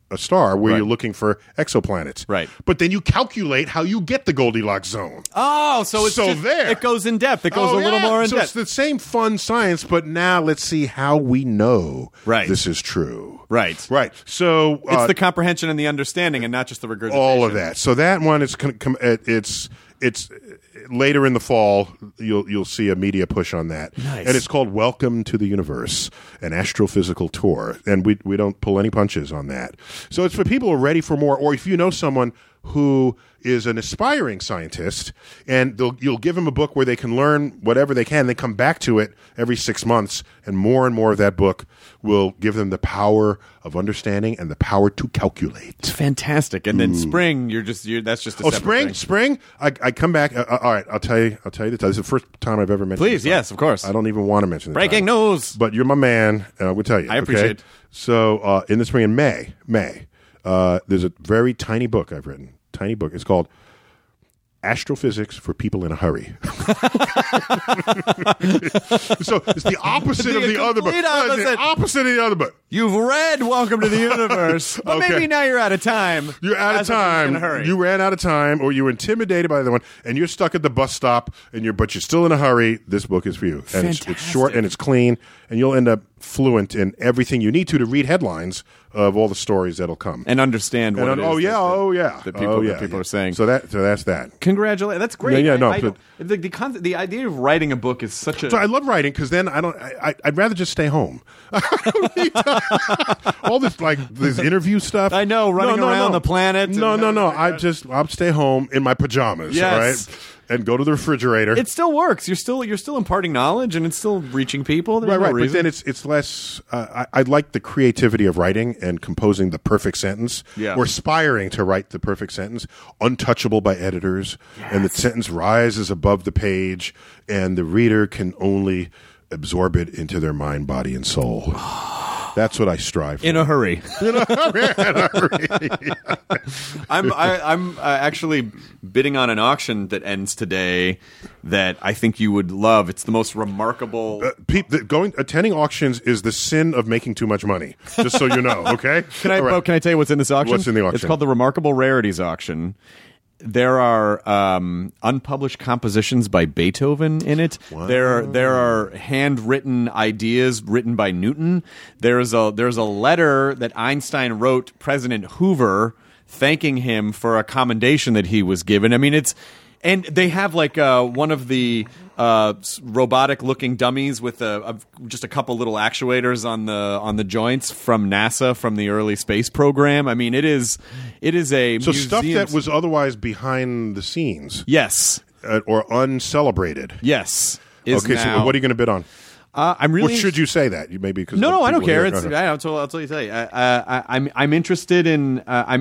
a star where Right. you're looking for exoplanets. Right. But then you calculate how you get the Goldilocks zone. Oh, so it's So just, there. it goes in depth. It goes a little more in so depth. it's the same fun science, but now let's see how we know Right. this is true. Right. Right. So It's the comprehension and the understanding, and not just the regurgitation. all of that. So that one is it's later in the fall. You'll see a media push on that, Nice. and it's called "Welcome to the Universe: An Astrophysical Tour." And we don't pull any punches on that. So it's for people who are ready for more, or if you know someone who is an aspiring scientist, and you'll give them a book where they can learn whatever they can. They come back to it every 6 months, and more of that book will give them the power of understanding and the power to calculate. It's fantastic. And then spring, that's just a Oh, separate spring! I come back. All right, I'll tell you the title. This is the first time I've ever mentioned. Please, this. yes, of course. I don't even want to mention the Breaking title. news. But you're my man, and I will tell you. I appreciate it. So in the spring, in May, there's a very tiny book I've written. Tiny book. It's called Astrophysics for People in a Hurry. So it's the opposite of the other book. complete No, it's opposite. the opposite of the other book. You've read Welcome to the Universe, but Okay. maybe now you're out of time. You're out of As if it's time. in a hurry. You ran out of time, or you were intimidated by the one, and you're stuck at the bus stop, but you're still in a hurry. This book is for you, and it's short and it's clean, and you'll end up fluent in everything you need to read headlines of all the stories that'll come. and understand what And it is that people are saying. So that's that. Congratulations. That's great. Yeah, no, I but- don't- the idea of writing a book is such a... So I love writing because then I'd rather just stay home. I don't need all this interview stuff. I know, running around the planet and No. everything like I'll stay home in my pajamas. Yes. All right, and go to the refrigerator. It still works. You're still imparting knowledge, and it's still reaching people. There's no Right. But reason. then it's less. I like the creativity of writing and composing the perfect sentence, Yeah. or aspiring to write the perfect sentence, untouchable by editors, and the sentence rises above the page, and the reader can only absorb it into their mind, body, and soul. That's what I strive for. in a hurry. I'm actually bidding on an auction that ends today that I think you would love. It's the most remarkable. Attending auctions is the sin of making too much money. Just so you know, okay? Can I All right. can I tell you what's in this auction? What's in the auction? It's called the Remarkable Rarities Auction. There are unpublished compositions by Beethoven in it. Wow. There are handwritten ideas written by Newton. There's a letter that Einstein wrote President Hoover thanking him for a commendation that he was given. I mean, and they have like one of the robotic-looking dummies with just a couple little actuators on the joints from NASA from the early space program. I mean, it is a So stuff museum- that was otherwise behind the scenes yes, or uncelebrated. yes. Is Okay, now, so what are you going to bid on? I'm really. Or should you say that? You maybe because No, I don't people care. here- It's okay. I'll tell you. I'm interested in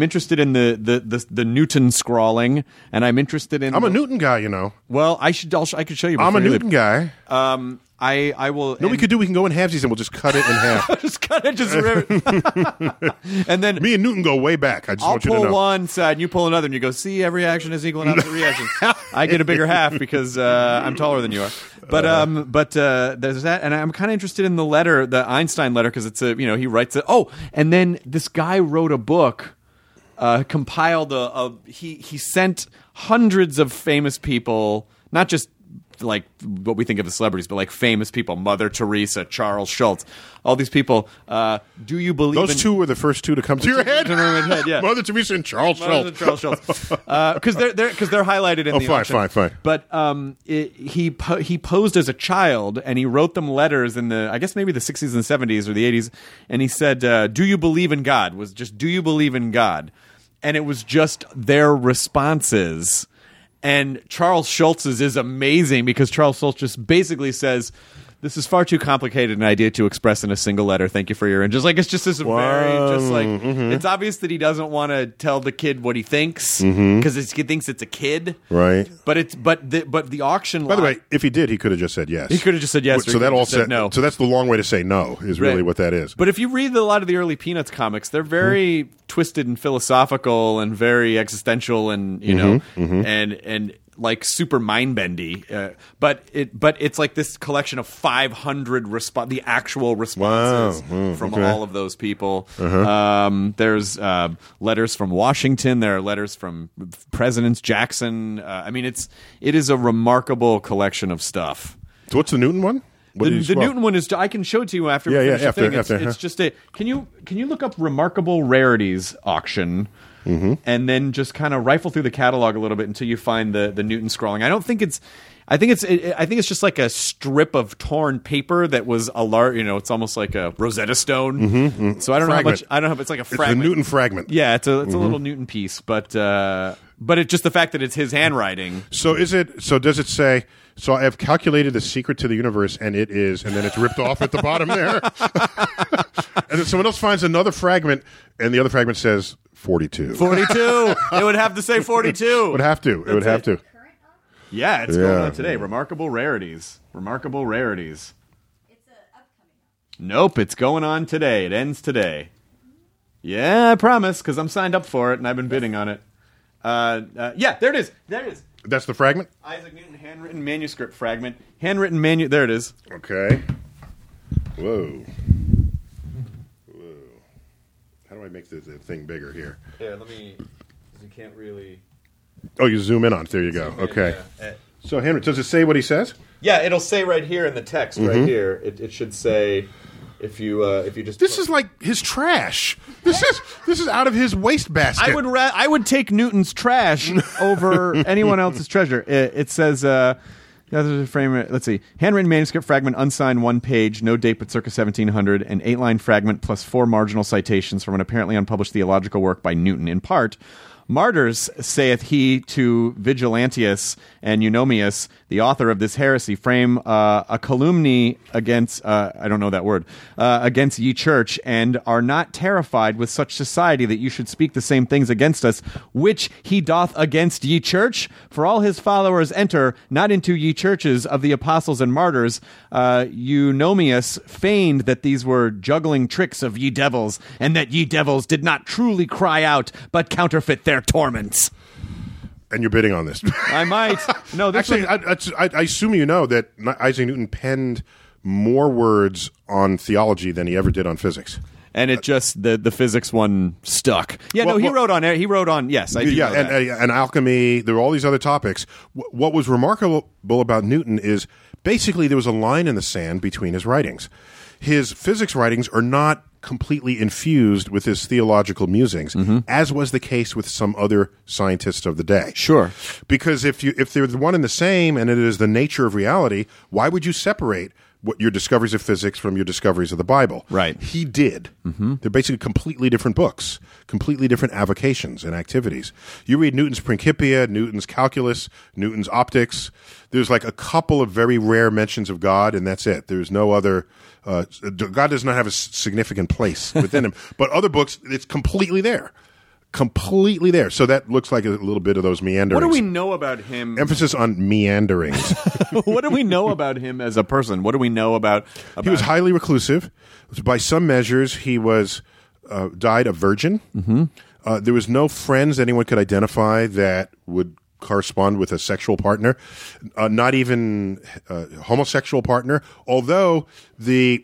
the Newton scrawling, and I'm interested in. I'm a Newton guy, you know. Well, I could show you. I'm a before you Newton leave. guy. I will. No, we can go in halvesies and we'll just cut it in half. just cut it, just rip it. And then Me and Newton go way back. I just I'll want you to pull know. one side, and you pull another, and you go, see, every action is equal and opposite reaction. I get a bigger half because I'm taller than you are. But there's that, and I'm kind of interested in the letter, the Einstein letter, because it's he writes it. Oh, and then this guy wrote a book, compiled he sent hundreds of famous people, not just like what we think of as celebrities, but like famous people, Mother Teresa, Charles Schultz, all these people. Do you believe Those in two were the first two to come to your head. yeah. Mother Teresa and Charles Schultz. Charles Schultz, because they're highlighted in the auction. fine. But he posed as a child, and he wrote them letters in I guess maybe the 60s and 70s or the 80s, and he said, "Do you believe in God?" Was just, "Do you believe in God?" And it was just their responses. And Charles Schultz's is amazing because Charles Schultz just basically says, "This is far too complicated an idea to express in a single letter. Thank you for your..." And just like, it's just this it's obvious that he doesn't want to tell the kid what he thinks because he thinks it's a kid. Right. But the auction. By the way, if he did, he could have just said yes. He could have just said yes, or So he that could all have said said no. So that's the long way to say no. Is really Right. what that is. But if you read a lot of the early Peanuts comics, they're very twisted and philosophical and very existential, and and like super mind bendy, but it's like this collection of 500 the actual responses from all of those people. There's letters from Washington. There are letters from Presidents Jackson. I mean, it is a remarkable collection of stuff. So what's the Newton one? The Newton one is. I can show it to you after. It's just a. Can you look up Remarkable Rarities auction, and then just kind of rifle through the catalog a little bit until you find the Newton scrawling. I think it's just like a strip of torn paper that was a large. It's almost like a Rosetta Stone. So I don't know how much. I don't know if it's like a fragment. It's the Newton fragment. Yeah, it's a little Newton piece, but it's just the fact that it's his handwriting. So does it say? So I have calculated the secret to the universe, and it is, and then it's ripped off at the bottom there. And then someone else finds another fragment, and the other fragment says 42. 42. It would have to say 42. It would have to. Yeah, it's going on today. Remarkable Rarities. Remarkable Rarities. It's upcoming. Nope, it's going on today. It ends today. Yeah, I promise, because I'm signed up for it, and I've been bidding on it. Yeah, there it is. That's the fragment? Isaac Newton handwritten manuscript fragment. Handwritten there it is. Okay. Whoa. How do I make the thing bigger here? Yeah, let me... You can't really... Oh, you zoom in on it. There you go. Okay. So, Henry, does it say what he says? Yeah, it'll say right here in the text, right here. It should say... If you just this is like his trash. This is out of his wastebasket. I would take Newton's trash over anyone else's treasure. It says let's see, handwritten manuscript fragment, unsigned, 1 page, no date but circa 1700, an 8-line fragment plus 4 marginal citations from an apparently unpublished theological work by Newton. In part, martyrs, saith he to Vigilantius and Eunomius, the author of this heresy, frame a calumny against, I don't know that word, against ye church, and are not terrified with such society that you should speak the same things against us, which he doth against ye church. For all his followers enter not into ye churches of the apostles and martyrs. Eunomius feigned that these were juggling tricks of ye devils, and that ye devils did not truly cry out, but counterfeit their torments. And you're bidding on this. I might. No, this actually, I assume you know that Isaac Newton penned more words on theology than he ever did on physics. And it just the physics one stuck. Yeah, he wrote on. Yes, I do. Yeah, and alchemy. There were all these other topics. What was remarkable about Newton is basically there was a line in the sand between his writings. His physics writings are not completely infused with his theological musings, as was the case with some other scientists of the day. Sure. Because if they're the one and the same, and it is the nature of reality, why would you separate what your discoveries of physics from your discoveries of the Bible? Right. He did. They're basically completely different books, completely different avocations and activities. You read Newton's Principia, Newton's Calculus, Newton's Optics. There's like a couple of very rare mentions of God, and that's it. There's no other... God does not have a significant place within him. But other books, it's completely there. Completely there. So that looks like a little bit of those meanderings. What do we know about him? Emphasis on meanderings. What do we know about him as a person? What do we know about He was highly reclusive. By some measures, he was died a virgin. There was no friends anyone could identify that would correspond with a sexual partner, not even a homosexual partner, although the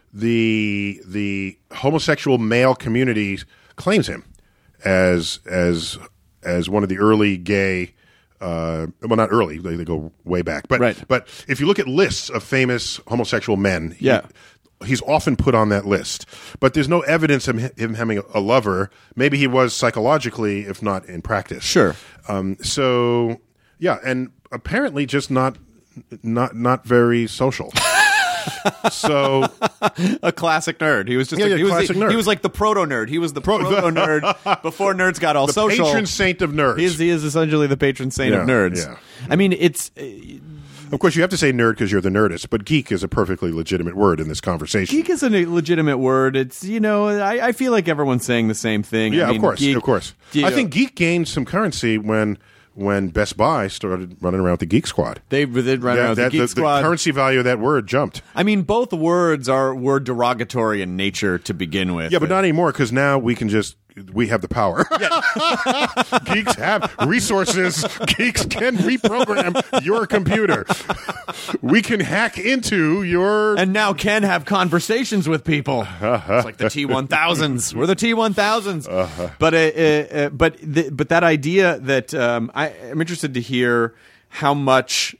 homosexual male community claims him as one of the early gay well, not early, they go way back, but right. But if you look at lists of famous homosexual men, he's often put on that list, but there's no evidence of him having a lover. Maybe he was psychologically, if not in practice. Sure. So yeah, and apparently just not very social. So a classic nerd. He was just classic nerd. He was like the proto nerd. He was the proto nerd before nerds got all the social. Patron saint of nerds. He is essentially the patron saint of nerds. Yeah. I mean, it's. Of course, you have to say nerd because you're the nerdist, but geek is a perfectly legitimate word in this conversation. Geek is a legitimate word. It's, I feel like everyone's saying the same thing. Yeah, I mean, of course. I think geek gained some currency when Best Buy started running around with the Geek Squad. They did run around with the Geek Squad. The currency value of that word jumped. I mean, both words were derogatory in nature to begin with. Yeah, but not anymore because now we can just we have the power. Geeks have resources. Geeks can reprogram your computer. We can hack into your... And now can have conversations with people. It's like the T-1000s. We're the T-1000s. But that idea that I'm interested to hear how much...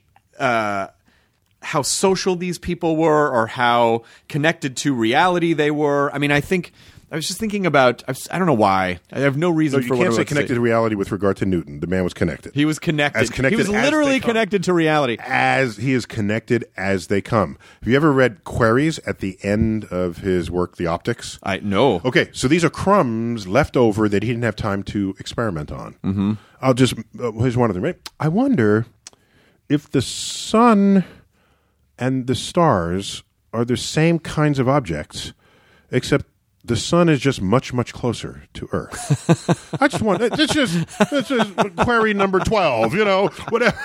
how social these people were, or how connected to reality they were. I mean, I was just thinking about. I don't know why. I have no reason for what you can't say connected to reality with regard to Newton. The man was connected. He was connected. As connected he was as literally they come. connected to reality. As he is connected as they come. Have you ever read Queries at the end of his work, The Optics? No. Okay, so these are crumbs left over that he didn't have time to experiment on. Mm-hmm. I'll just here's one of them. Right? I wonder if the sun and the stars are the same kinds of objects, except the sun is just much, much closer to Earth. I just want this is query number 12. Whatever.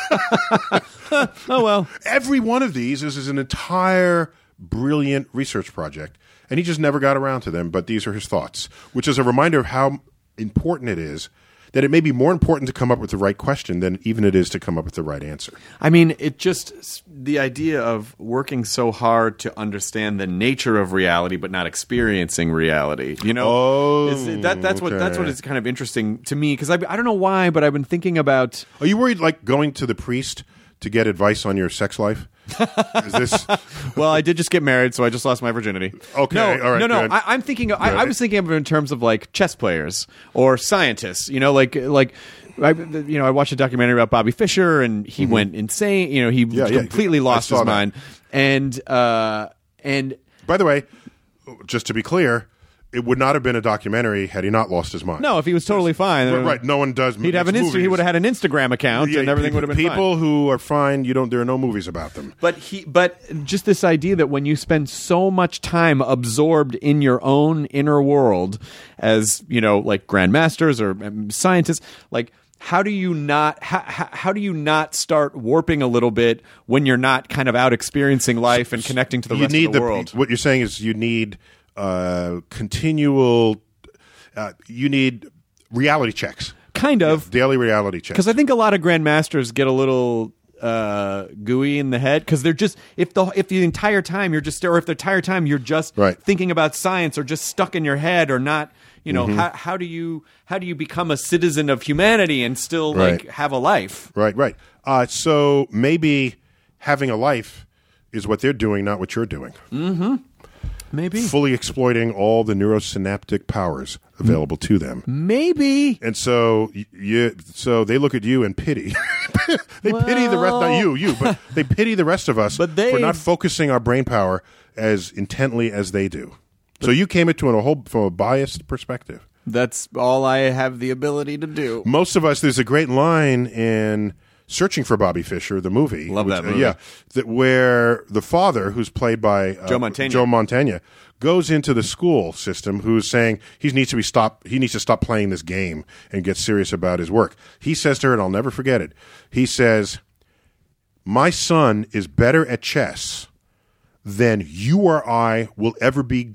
Oh well. Every one of these is an entire brilliant research project, and he just never got around to them. But these are his thoughts, which is a reminder of how important it is. That it may be more important to come up with the right question than even it is to come up with the right answer. I mean, the idea of working so hard to understand the nature of reality, but not experiencing reality. That's what is kind of interesting to me, because I don't know why, but I've been thinking about. Are you worried, like going to the priest to get advice on your sex life? Is this? Well, I did just get married, so I just lost my virginity. Okay, all right. No. Good. I'm thinking. I was thinking of it in terms of like chess players or scientists. I watched a documentary about Bobby Fischer, and he went insane. He completely lost his mind. And by the way, just to be clear, it would not have been a documentary had he not lost his mind. No, if he was totally fine. Right, no one does. He'd have he would have had an Instagram account, and everything would have been fine. People who are fine, there are no movies about them. But just this idea that when you spend so much time absorbed in your own inner world, as like grandmasters or scientists, like. How do you not start warping a little bit when you're not kind of out experiencing life and connecting to the rest of the world? What you're saying is you need continual. You need reality checks. Kind of daily reality checks. Because I think a lot of grandmasters get a little gooey in the head, because they're just if the entire time you're just right. thinking about science, or just stuck in your head, or not. How do you become a citizen of humanity and still have a life? Right. So maybe having a life is what they're doing, not what you're doing. Mm-hmm. Maybe fully exploiting all the neurosynaptic powers available to them. Maybe. And so they look at you and pity. Pity the rest, not you, but they pity the rest of us for not focusing our brain power as intently as they do. So you came into it from a biased perspective. That's all I have the ability to do. Most of us, there's a great line in Searching for Bobby Fischer, the movie. Love that movie. Where the father, who's played by Joe Mantegna, goes into the school system, who's saying he needs to stop playing this game and get serious about his work. He says to her, and I'll never forget it, he says, "My son is better at chess than you or I will ever be."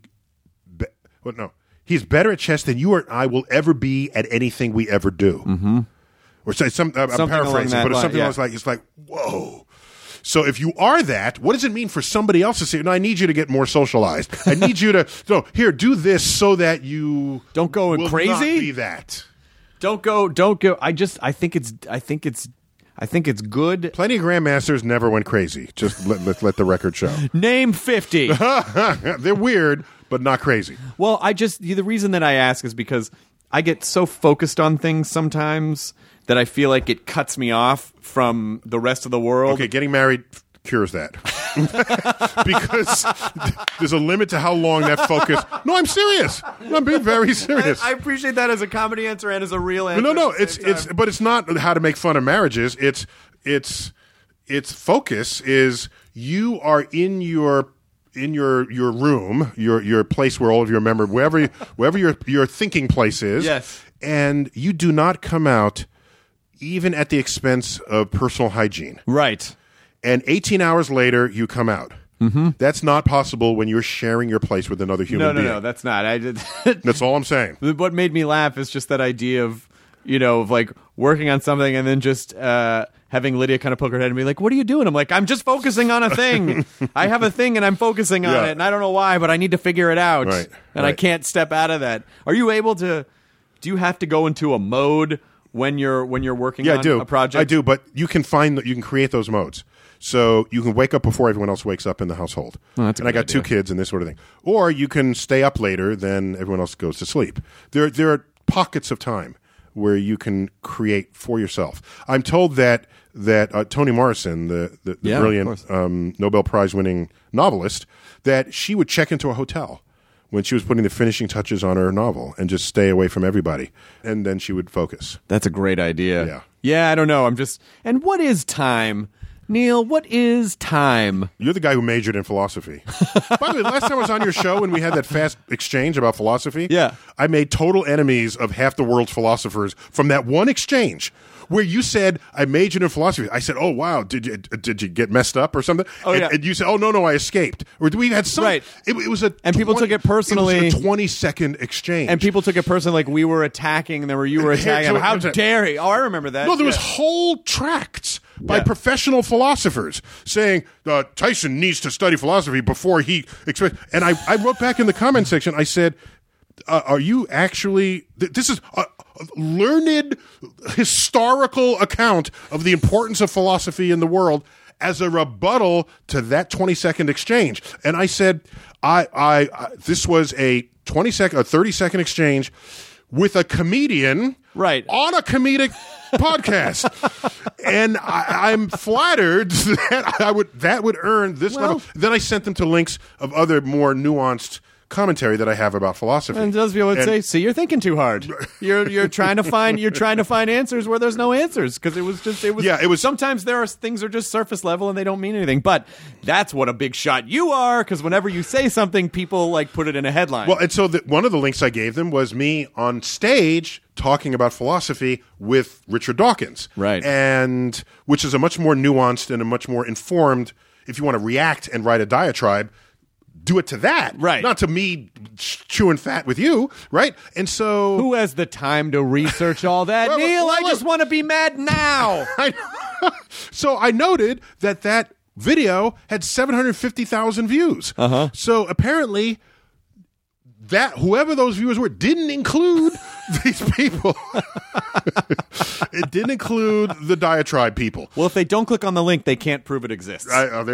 He's better at chess than you or I will ever be at anything we ever do. Mm-hmm. Or say I'm paraphrasing, but it's something else like it's like, whoa. So if you are that, what does it mean for somebody else to say, "No, I need you to get more socialized. I need you to do this so that you don't go crazy. Not be that. Don't go. I think it's good. Plenty of grandmasters never went crazy. Just let the record show. Name 50. They're weird, but not crazy. Well, the reason that I ask is because I get so focused on things sometimes that I feel like it cuts me off from the rest of the world. Okay, getting married cures that. Because there's a limit to how long that focus... No, I'm serious. I'm being very serious. I appreciate that as a comedy answer and as a real answer. No, but it's not how to make fun of marriages. Its focus is you are in your room, your place where all of your memory, wherever your thinking place is. Yes. And you do not come out even at the expense of personal hygiene. Right. And 18 hours later, you come out. Mm-hmm. That's not possible when you're sharing your place with another human being. No, that's not. I did. That's all I'm saying. What made me laugh is just that idea of, of like working on something and then just having Lydia kind of poke her head and be like, "What are you doing?" I'm like, "I'm just focusing on a thing. I have a thing and I'm focusing on it, and I don't know why, but I need to figure it out, and I can't step out of that." Are you able to? Do you have to go into a mode when you're working on a project? I do, but you can create those modes. So you can wake up before everyone else wakes up in the household. Oh, that's a and I got good idea. 2 kids and this sort of thing. Or you can stay up later than everyone else goes to sleep. There are pockets of time where you can create for yourself. I'm told that Toni Morrison, the brilliant Nobel Prize-winning novelist, that she would check into a hotel when she was putting the finishing touches on her novel and just stay away from everybody. And then she would focus. That's a great idea. Yeah, I don't know. And what is time? Neil, what is time? You're the guy who majored in philosophy. By the way, last time I was on your show when we had that fast exchange about philosophy, I made total enemies of half the world's philosophers from that one exchange where you said, "I majored in philosophy." I said, "Oh, wow, did you get messed up or something?" And you said, "Oh, no, I escaped." Or we had some... Right. It was a... And people took it personally. It was a 20-second exchange. And people took it personally, like we were attacking, and then you were attacking. How dare he? Oh, I remember that. No, there was whole tracts by professional philosophers saying Tyson needs to study philosophy before he... And I wrote back in the comment section, I said, are you actually... This is a learned historical account of the importance of philosophy in the world as a rebuttal to that 20-second exchange. And I said, this was a 30-second exchange with a comedian on a comedic podcast. And I'm flattered that would earn this level. Then I sent them to links of other more nuanced commentary that I have about philosophy. And those people would say, "See, you're thinking too hard. You're trying to find answers where there's no answers, because it was sometimes things are just surface level and they don't mean anything." But that's what a big shot you are, because whenever you say something, people like put it in a headline. Well, and so one of the links I gave them was me on stage talking about philosophy with Richard Dawkins, right? And which is a much more nuanced and a much more informed. If you want to react and write a diatribe, do it to that, right? Not to me chewing fat with you, right? And so, who has the time to research all that, Neil? I just want to be mad now. So I noted that video had 750,000 views. So apparently, that whoever those viewers were didn't include these people. It didn't include the diatribe people. Well, if they don't click on the link, they can't prove it exists.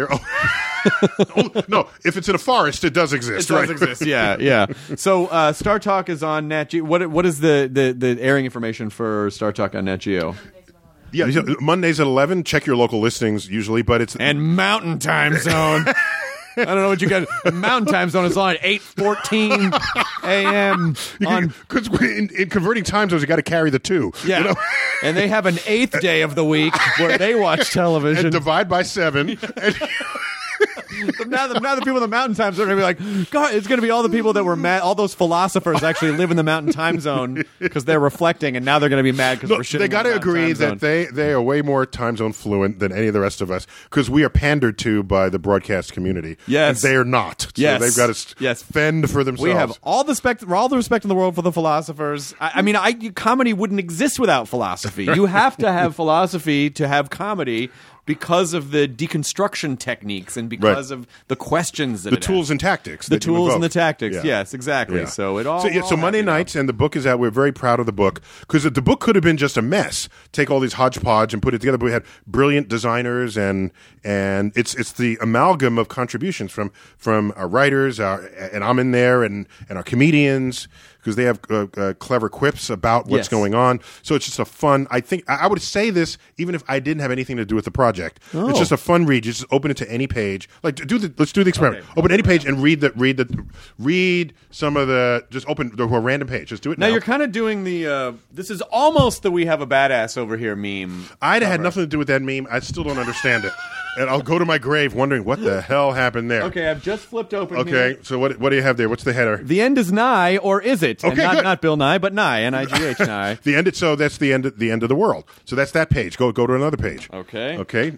No, if it's in a forest, it does exist. It does exist. Yeah. So Star Talk is on Nat Geo. What is the airing information for Star Talk on Nat Geo? Yeah, Mondays at 11. Check your local listings usually, but it's and Mountain Time Zone. I don't know what you got. Mountain Time Zone is on at 8:14 a.m. Because in converting time zones, you got to carry the 2. Yeah, and they have an 8th day of the week where they watch television. And divide by 7. So now the people in the Mountain Time Zone are going to be like, God, it's going to be all the people that were mad. All those philosophers actually live in the Mountain Time Zone because they're reflecting, and now they're going to be mad because we're shitting. They got to agree that they are way more time zone fluent than any of the rest of us, because we are pandered to by the broadcast community. Yes, and they are not. So they've got to fend for themselves. We have all the respect in the world for the philosophers. I mean, comedy wouldn't exist without philosophy. You have to have philosophy to have comedy, because of the deconstruction techniques and because of the questions that the tools and tactics. The tools and the tactics. Yeah. Yes, exactly. Yeah. So it all. So Monday nights, and the book is out. We're very proud of the book, because the book could have been just a mess. Take all these hodgepodge and put it together. But we had brilliant designers, and it's the amalgam of contributions from our writers, and I'm in there, and our comedians, because they have clever quips about what's going on. So it's just a fun. I think I would say this even if I didn't have anything to do with the project. It's just a fun read. You just open it to any page. Like let's do the experiment. Okay. Open any page and read some of the. Just open a random page. Just do it now. Now you're kind of doing the. This is almost the "We Have a Badass Over Here" meme. I'd had nothing to do with that meme. I still don't understand it. And I'll go to my grave wondering what the hell happened there. Okay, I've just flipped open. Okay, so what do you have there? What's the header? The end is nigh, or is it? Okay, and good. Not Bill Nye, but nigh, N-I-G-H, nigh. So that's the end of the world. So that's that page. Go to another page. Okay. Okay.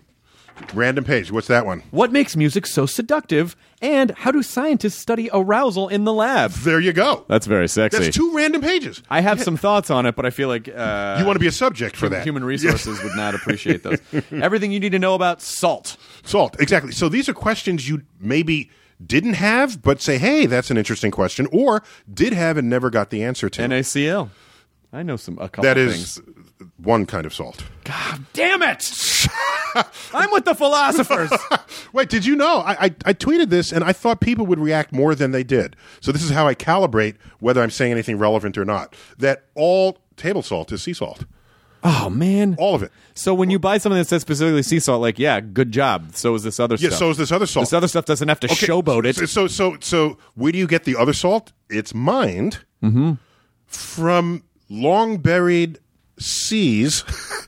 Random page. What's that one? What makes music so seductive? And how do scientists study arousal in the lab? There you go. That's very sexy. That's 2 random pages. I have some thoughts on it, but I feel like You want to be a subject for that. Human resources would not appreciate those. Everything you need to know about salt. Salt, exactly. So these are questions you maybe didn't have, but say, hey, that's an interesting question, or did have and never got the answer to. NaCl. I know a couple That things. is one kind of salt. God damn it! I'm with the philosophers. Wait, did you know? I tweeted this, and I thought people would react more than they did. So this is how I calibrate whether I'm saying anything relevant or not. That all table salt is sea salt. Oh, man. All of it. So when you buy something that says specifically sea salt, like, yeah, good job. So is this other stuff. Yeah, so is this other salt. This other stuff doesn't have to showboat it. So where do you get the other salt? It's mined from long-buried seas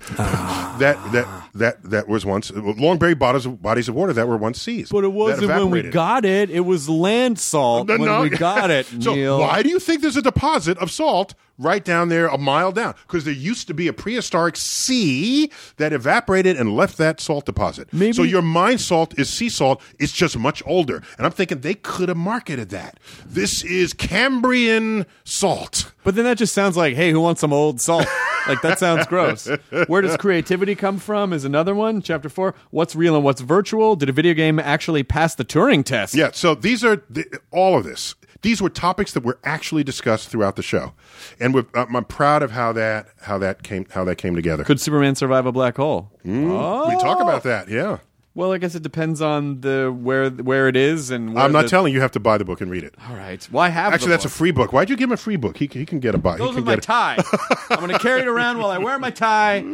that was once long-buried bodies of water that were once seas. But it wasn't when we got it. It was land salt when we got it, So Neil. why do you think there's a deposit of salt right down there a mile down? Because there used to be a prehistoric sea that evaporated and left that salt deposit. Maybe- So your mine salt is sea salt. It's just much older. And I'm thinking they could have marketed that. This is Cambrian salt. But then that just sounds like, hey, who wants some old salt? Like, that sounds gross. Where does creativity come from is another one. Chapter 4, what's real and what's virtual? Did a video game actually pass the Turing test? Yeah, so these are all of this. These were topics that were actually discussed throughout the show, and I'm proud of how that came together. Could Superman survive a black hole? We talk about that, yeah. Well, I guess it depends on where it is and. Where I'm not telling you have to buy the book and read it. All right. Well, I have. Actually, that's a free book. Why'd you give him a free book? He can get a buy. Goes with my tie. I'm going to carry it around while I wear my tie,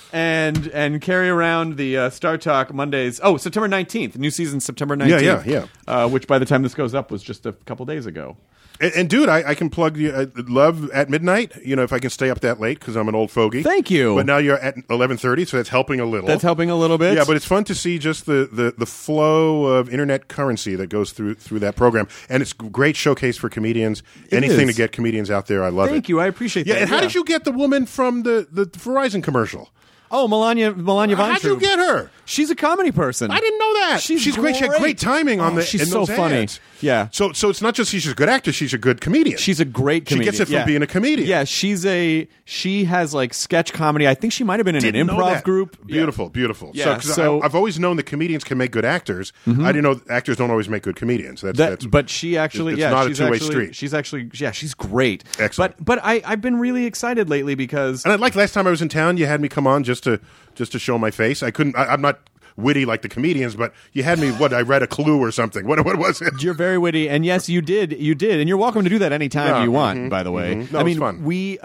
and carry around the Star Talk Mondays. Oh, September 19th. New season September 19th. Yeah. Which by the time this goes up was just a couple days ago. And dude, I can plug you. I love at midnight. You know, if I can stay up that late because I'm an old fogey. Thank you. But now you're at 11:30, so that's helping a little. That's helping a little bit. Yeah, but it's fun to see just the flow of internet currency that goes through that program, and it's a great showcase for comedians. Anything to get comedians out there, I love it. Thank you, I appreciate that. Yeah, and how did you get the woman from the Verizon commercial? Oh, Melania Von How'd you get her? She's a comedy person. I didn't know that. She's great. She had great timing on she's in so those funny. ads. Yeah. So it's not just she's a good actor; she's a good comedian. She's a great comedian. She gets it from being a comedian. Yeah, she has like sketch comedy. I think she might have been in an improv group. Beautiful, beautiful. Yeah, So I've always known that comedians can make good actors. I didn't know actors don't always make good comedians. But she actually, it's not she's a two-way actually, street. She's actually, she's great. Excellent. But I've been really excited lately because And like last time I was in town, you had me come on just to show my face. I couldn't. I'm not witty like the comedians, but you had me. I read a clue or something. What was it? you're very witty, and yes, you did, and you're welcome to do that anytime you want. By the way, No, I mean, it's fun. we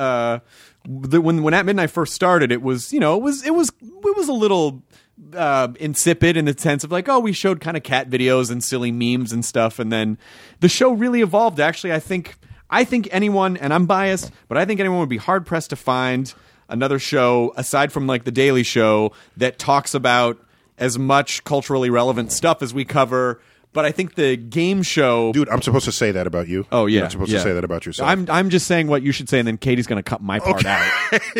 when At Midnight first started, it was it was a little insipid in the sense of like, oh, we showed kind of cat videos and silly memes and stuff, and then the show really evolved. Actually, I think anyone, and I'm biased, but I think anyone would be hard pressed to find another show aside from like The Daily Show that talks about as much culturally relevant stuff as we cover. But I think the game show, Dude, I'm supposed to say that about you. Oh yeah, You're not supposed to say that about yourself. I'm just saying what you should say, and then Katie's going to cut my part out.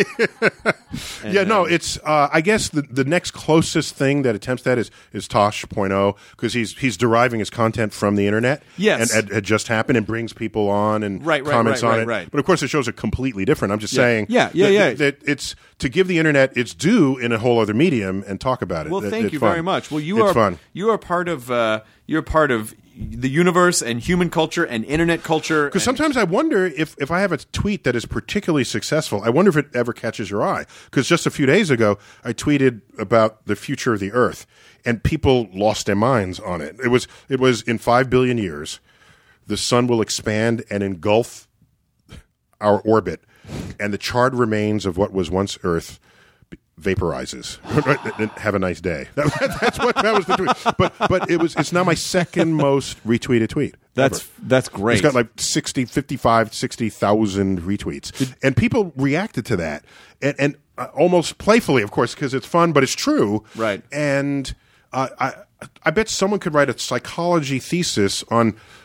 It's I guess the next closest thing that attempts that is Tosh.0 because he's deriving his content from the internet. Yes. and had just happened and brings people on and Right, comments on it. right. But of course, the shows are completely different. I'm just saying, that it's to give the internet its due in a whole other medium and talk about it. Well, thank It's you fun. very much. Well, It's fun. you are part of the universe and human culture and internet culture. Because sometimes I wonder if I have a tweet that is particularly successful, I wonder if it ever catches your eye. Because just a few days ago, I tweeted about the future of the Earth, and people lost their minds on it. It was in 5 billion years, the sun will expand and engulf our orbit, and the charred remains of what was once Earth vaporizes. Have a nice day. That was the tweet. But it's now my second most retweeted tweet. That's great. It's got like 60,000 retweets. And people reacted to that. And almost playfully, of course, because it's fun, but it's true. Right. And I bet someone could write a psychology thesis on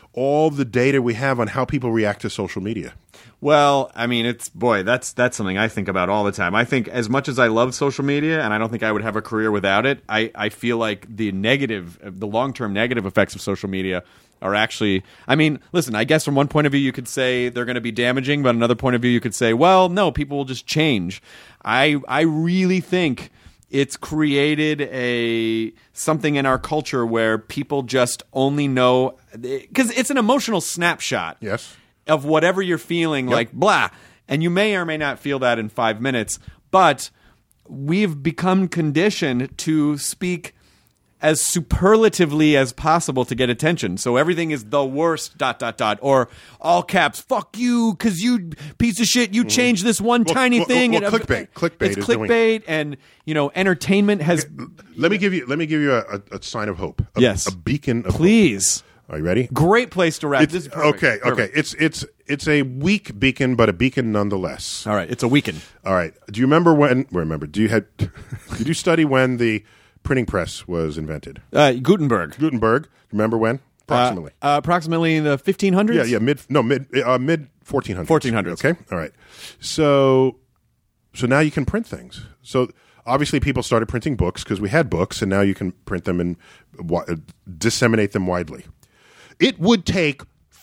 all the data we have on how people react to social media. Well, I mean, that's something I think about all the time. I think as much as I love social media, and I don't think I would have a career without it, I feel like the long-term negative effects of social media are actually, I mean, listen, I guess from one point of view you could say they're going to be damaging, but another point of view you could say, well, no, people will just change. I really think it's created something in our culture where people just only know, because it's an emotional snapshot. Yes. Of whatever you're feeling, like blah. And you may or may not feel that in 5 minutes, but we've become conditioned to speak as superlatively as possible to get attention. So everything is the worst, ... or all caps, fuck you, because you piece of shit, you changed this one tiny thing. Clickbait. Clickbait it's is clickbait, and entertainment has. Let me give you a sign of hope. Yes. A beacon of Please. hope. Are you ready? Great place to wrap. This is perfect. Okay. It's a weak beacon, but a beacon nonetheless. All right, it's a weekend. All right. Do you remember when? Did you study when the printing press was invented? Gutenberg. Remember when? Approximately. Approximately in the 1500s. Yeah. Mid 1400s. 1400s. Okay. All right. So now you can print things. So obviously people started printing books because we had books, and now you can print them and disseminate them widely. It would take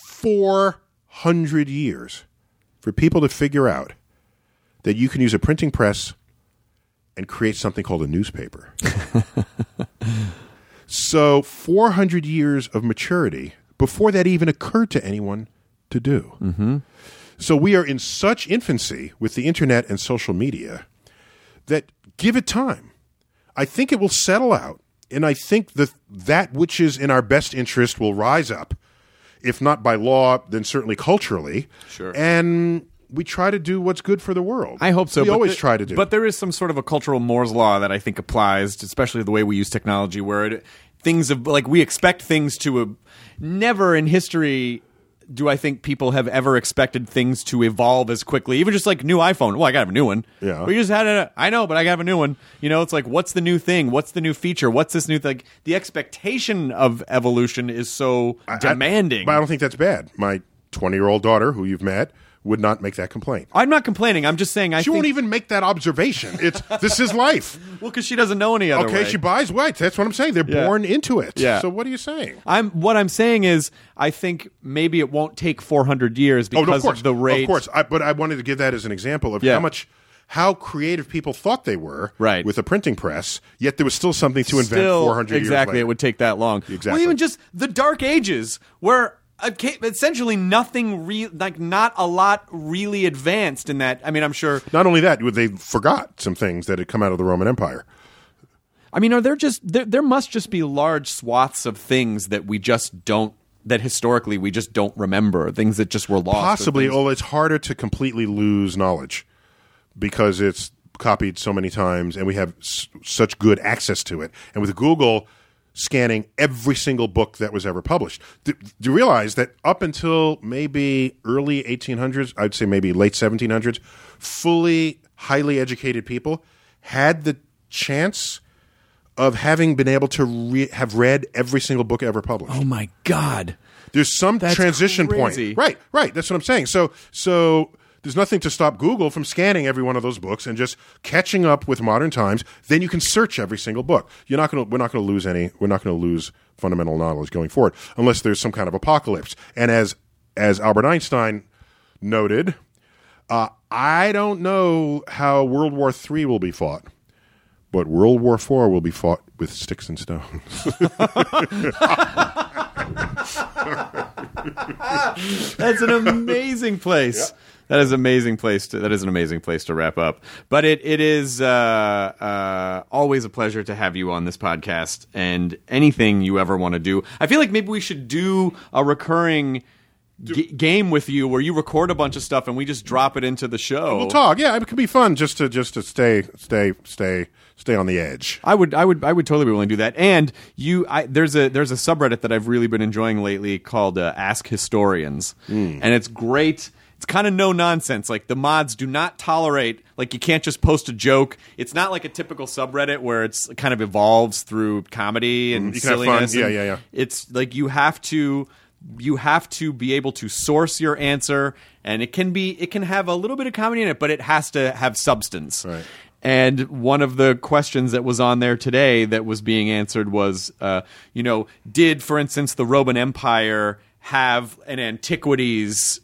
400 years for people to figure out that you can use a printing press and create something called a newspaper. So 400 years of maturity before that even occurred to anyone to do. Mm-hmm. So we are in such infancy with the internet and social media that give it time. I think it will settle out. And I think that which is in our best interest will rise up, if not by law, then certainly culturally. Sure. And we try to do what's good for the world. I hope so. We always try to do. But there is some sort of a cultural Moore's law that I think applies, especially the way we use technology, where we expect things to never in history. Do I think people have ever expected things to evolve as quickly? Even just like new iPhone. Well, I got to have a new one. Yeah. We just had I know, but I got to have a new one. It's like, what's the new thing? What's the new feature? What's this new thing? The expectation of evolution is so demanding. But I don't think that's bad. My 20-year-old daughter, who you've met, would not make that complaint. I'm not complaining. I'm just saying she won't even make that observation. This is life. Well, because she doesn't know any other way. Okay, she buys whites. That's what I'm saying. They're born into it. Yeah. So what are you saying? What I'm saying is I think maybe it won't take 400 years because of the rate. Of course. But I wanted to give that as an example of how creative people thought they were with a printing press, yet there was still something to invent 400 years later. Exactly. It would take that long. Exactly. Well, even just the Dark Ages, where essentially nothing not a lot really advanced in that. I mean, I'm sure. Not only that, they forgot some things that had come out of the Roman Empire. I mean, there must just be large swaths of things that we just don't, that historically we just don't remember, things that just were lost. Possibly. Well, it's harder to completely lose knowledge because it's copied so many times and we have such good access to it. And with Google scanning every single book that was ever published. Do you realize that up until maybe early 1800s, I'd say maybe late 1700s, fully highly educated people had the chance of having been able to have read every single book ever published. Oh my God. There's some transition crazy. point. Right. That's what I'm saying. So there's nothing to stop Google from scanning every one of those books and just catching up with modern times. Then you can search every single book. We're not going to lose any. We're not going to lose fundamental knowledge going forward unless there's some kind of apocalypse. And as Albert Einstein noted, I don't know how World War III will be fought, but World War IV will be fought with sticks and stones. That's an amazing place. Yep. That is an amazing place to wrap up. But it is always a pleasure to have you on this podcast, and anything you ever want to do. I feel like maybe we should do a recurring game with you where you record a bunch of stuff and we just drop it into the show. We'll talk. Yeah, it could be fun just to stay on the edge. I would totally be willing to do that. And there's a subreddit that I've really been enjoying lately called Ask Historians, and it's great. It's kind of no nonsense. Like, the mods do not tolerate, like, you can't just post a joke. It's not like a typical subreddit where it's kind of evolves through comedy and you can silliness. have fun. Yeah. It's like you have to. you have to be able to source your answer, and it can have a little bit of comedy in it, but it has to have substance. Right. And one of the questions that was on there today that was being answered was, did, for instance, the Roman Empire have an antiquities?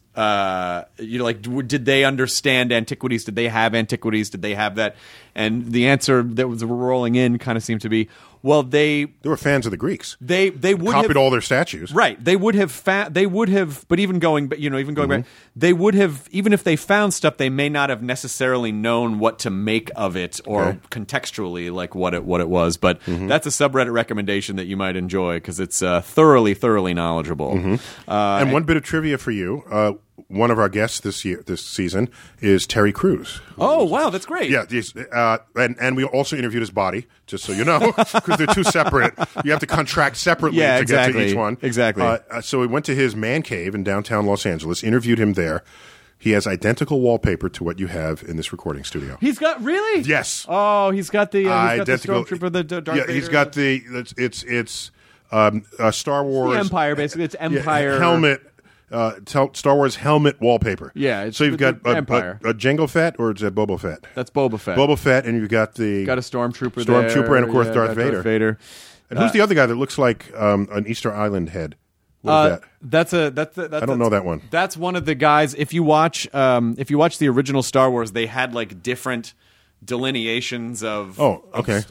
Did they understand antiquities? Did they have antiquities? Did they have that? And the answer that was rolling in kind of seemed to be, well, they were fans of the Greeks. They would copied have, all their statues. Right. They would have but even going back, they would have, even if they found stuff, they may not have necessarily known what to make of it or contextually like what it was. But that's a subreddit recommendation that you might enjoy because it's thoroughly knowledgeable. And one bit of trivia for you. One of our guests this season is Terry Crews. Oh, wow, that's great. Yeah, and we also interviewed his body, just so you know, because they're two separate. You have to contract separately to get to each one. Exactly. So we went to his man cave in downtown Los Angeles, interviewed him there. He has identical wallpaper to what you have in this recording studio. He's got, really? Yes. Oh, he's got the identical Stormtrooper, the Darth Vader. Yeah, he's got it's Star Wars. The Empire, basically. It's Empire. Helmet. Star Wars helmet wallpaper. Yeah, so you've got a Jango Fett, or is it Boba Fett? That's Boba Fett. Boba Fett, and you've got a Stormtrooper there. And of course Darth Vader. And who's the other guy that looks like an Easter Island head? What is that? That's I don't know that one. That's one of the guys. If you watch the original Star Wars, they had like different delineations of that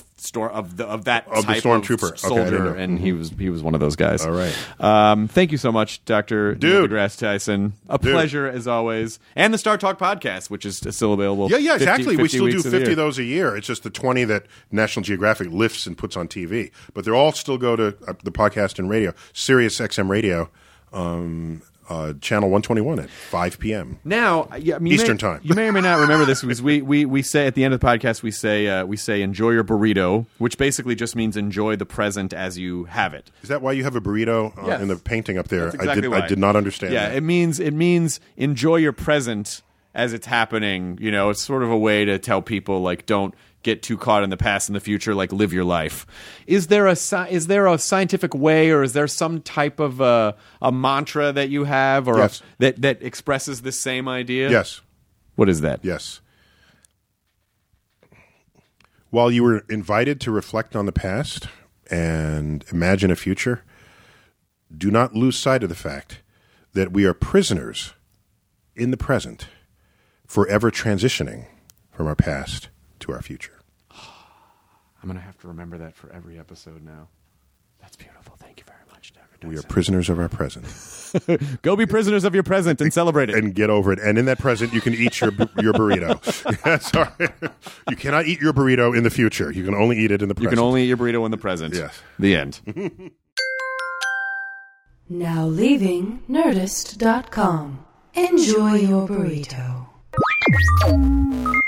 type stormtrooper of soldier, and he was one of those guys. All right. Thank you so much, Dr. Neil deGrasse Tyson. Pleasure as always. And the Star Talk podcast, which is still available. Yeah, exactly. We still do 50 of those a year. It's just the 20 that National Geographic lifts and puts on TV. But they all still go to the podcast and radio. Sirius XM Radio. Channel 121 at 5 p.m. Now, Eastern time. You may or may not remember this. Because we say at the end of the podcast, we say enjoy your burrito, which basically just means enjoy the present as you have it. Is that why you have a burrito in the painting up there? That's exactly why. I did not understand. Yeah, that. it means enjoy your present as it's happening. It's sort of a way to tell people like don't get too caught in the past and the future, like live your life. Is there a scientific way, or is there some type of a mantra that you have, or yes. that expresses this same idea? Yes. What is that? Yes. While you were invited to reflect on the past and imagine a future, do not lose sight of the fact that we are prisoners in the present, forever transitioning from our past to our future. I'm going to have to remember that for every episode now. That's beautiful. Thank you very much, Dr. Tyson. We are prisoners of our present. Go be prisoners of your present and celebrate it. And get over it. And in that present, you can eat your burrito. Sorry. You cannot eat your burrito in the future. You can only eat it in the present. You can only eat your burrito in the present. Yes. The end. Now leaving Nerdist.com. Enjoy your burrito.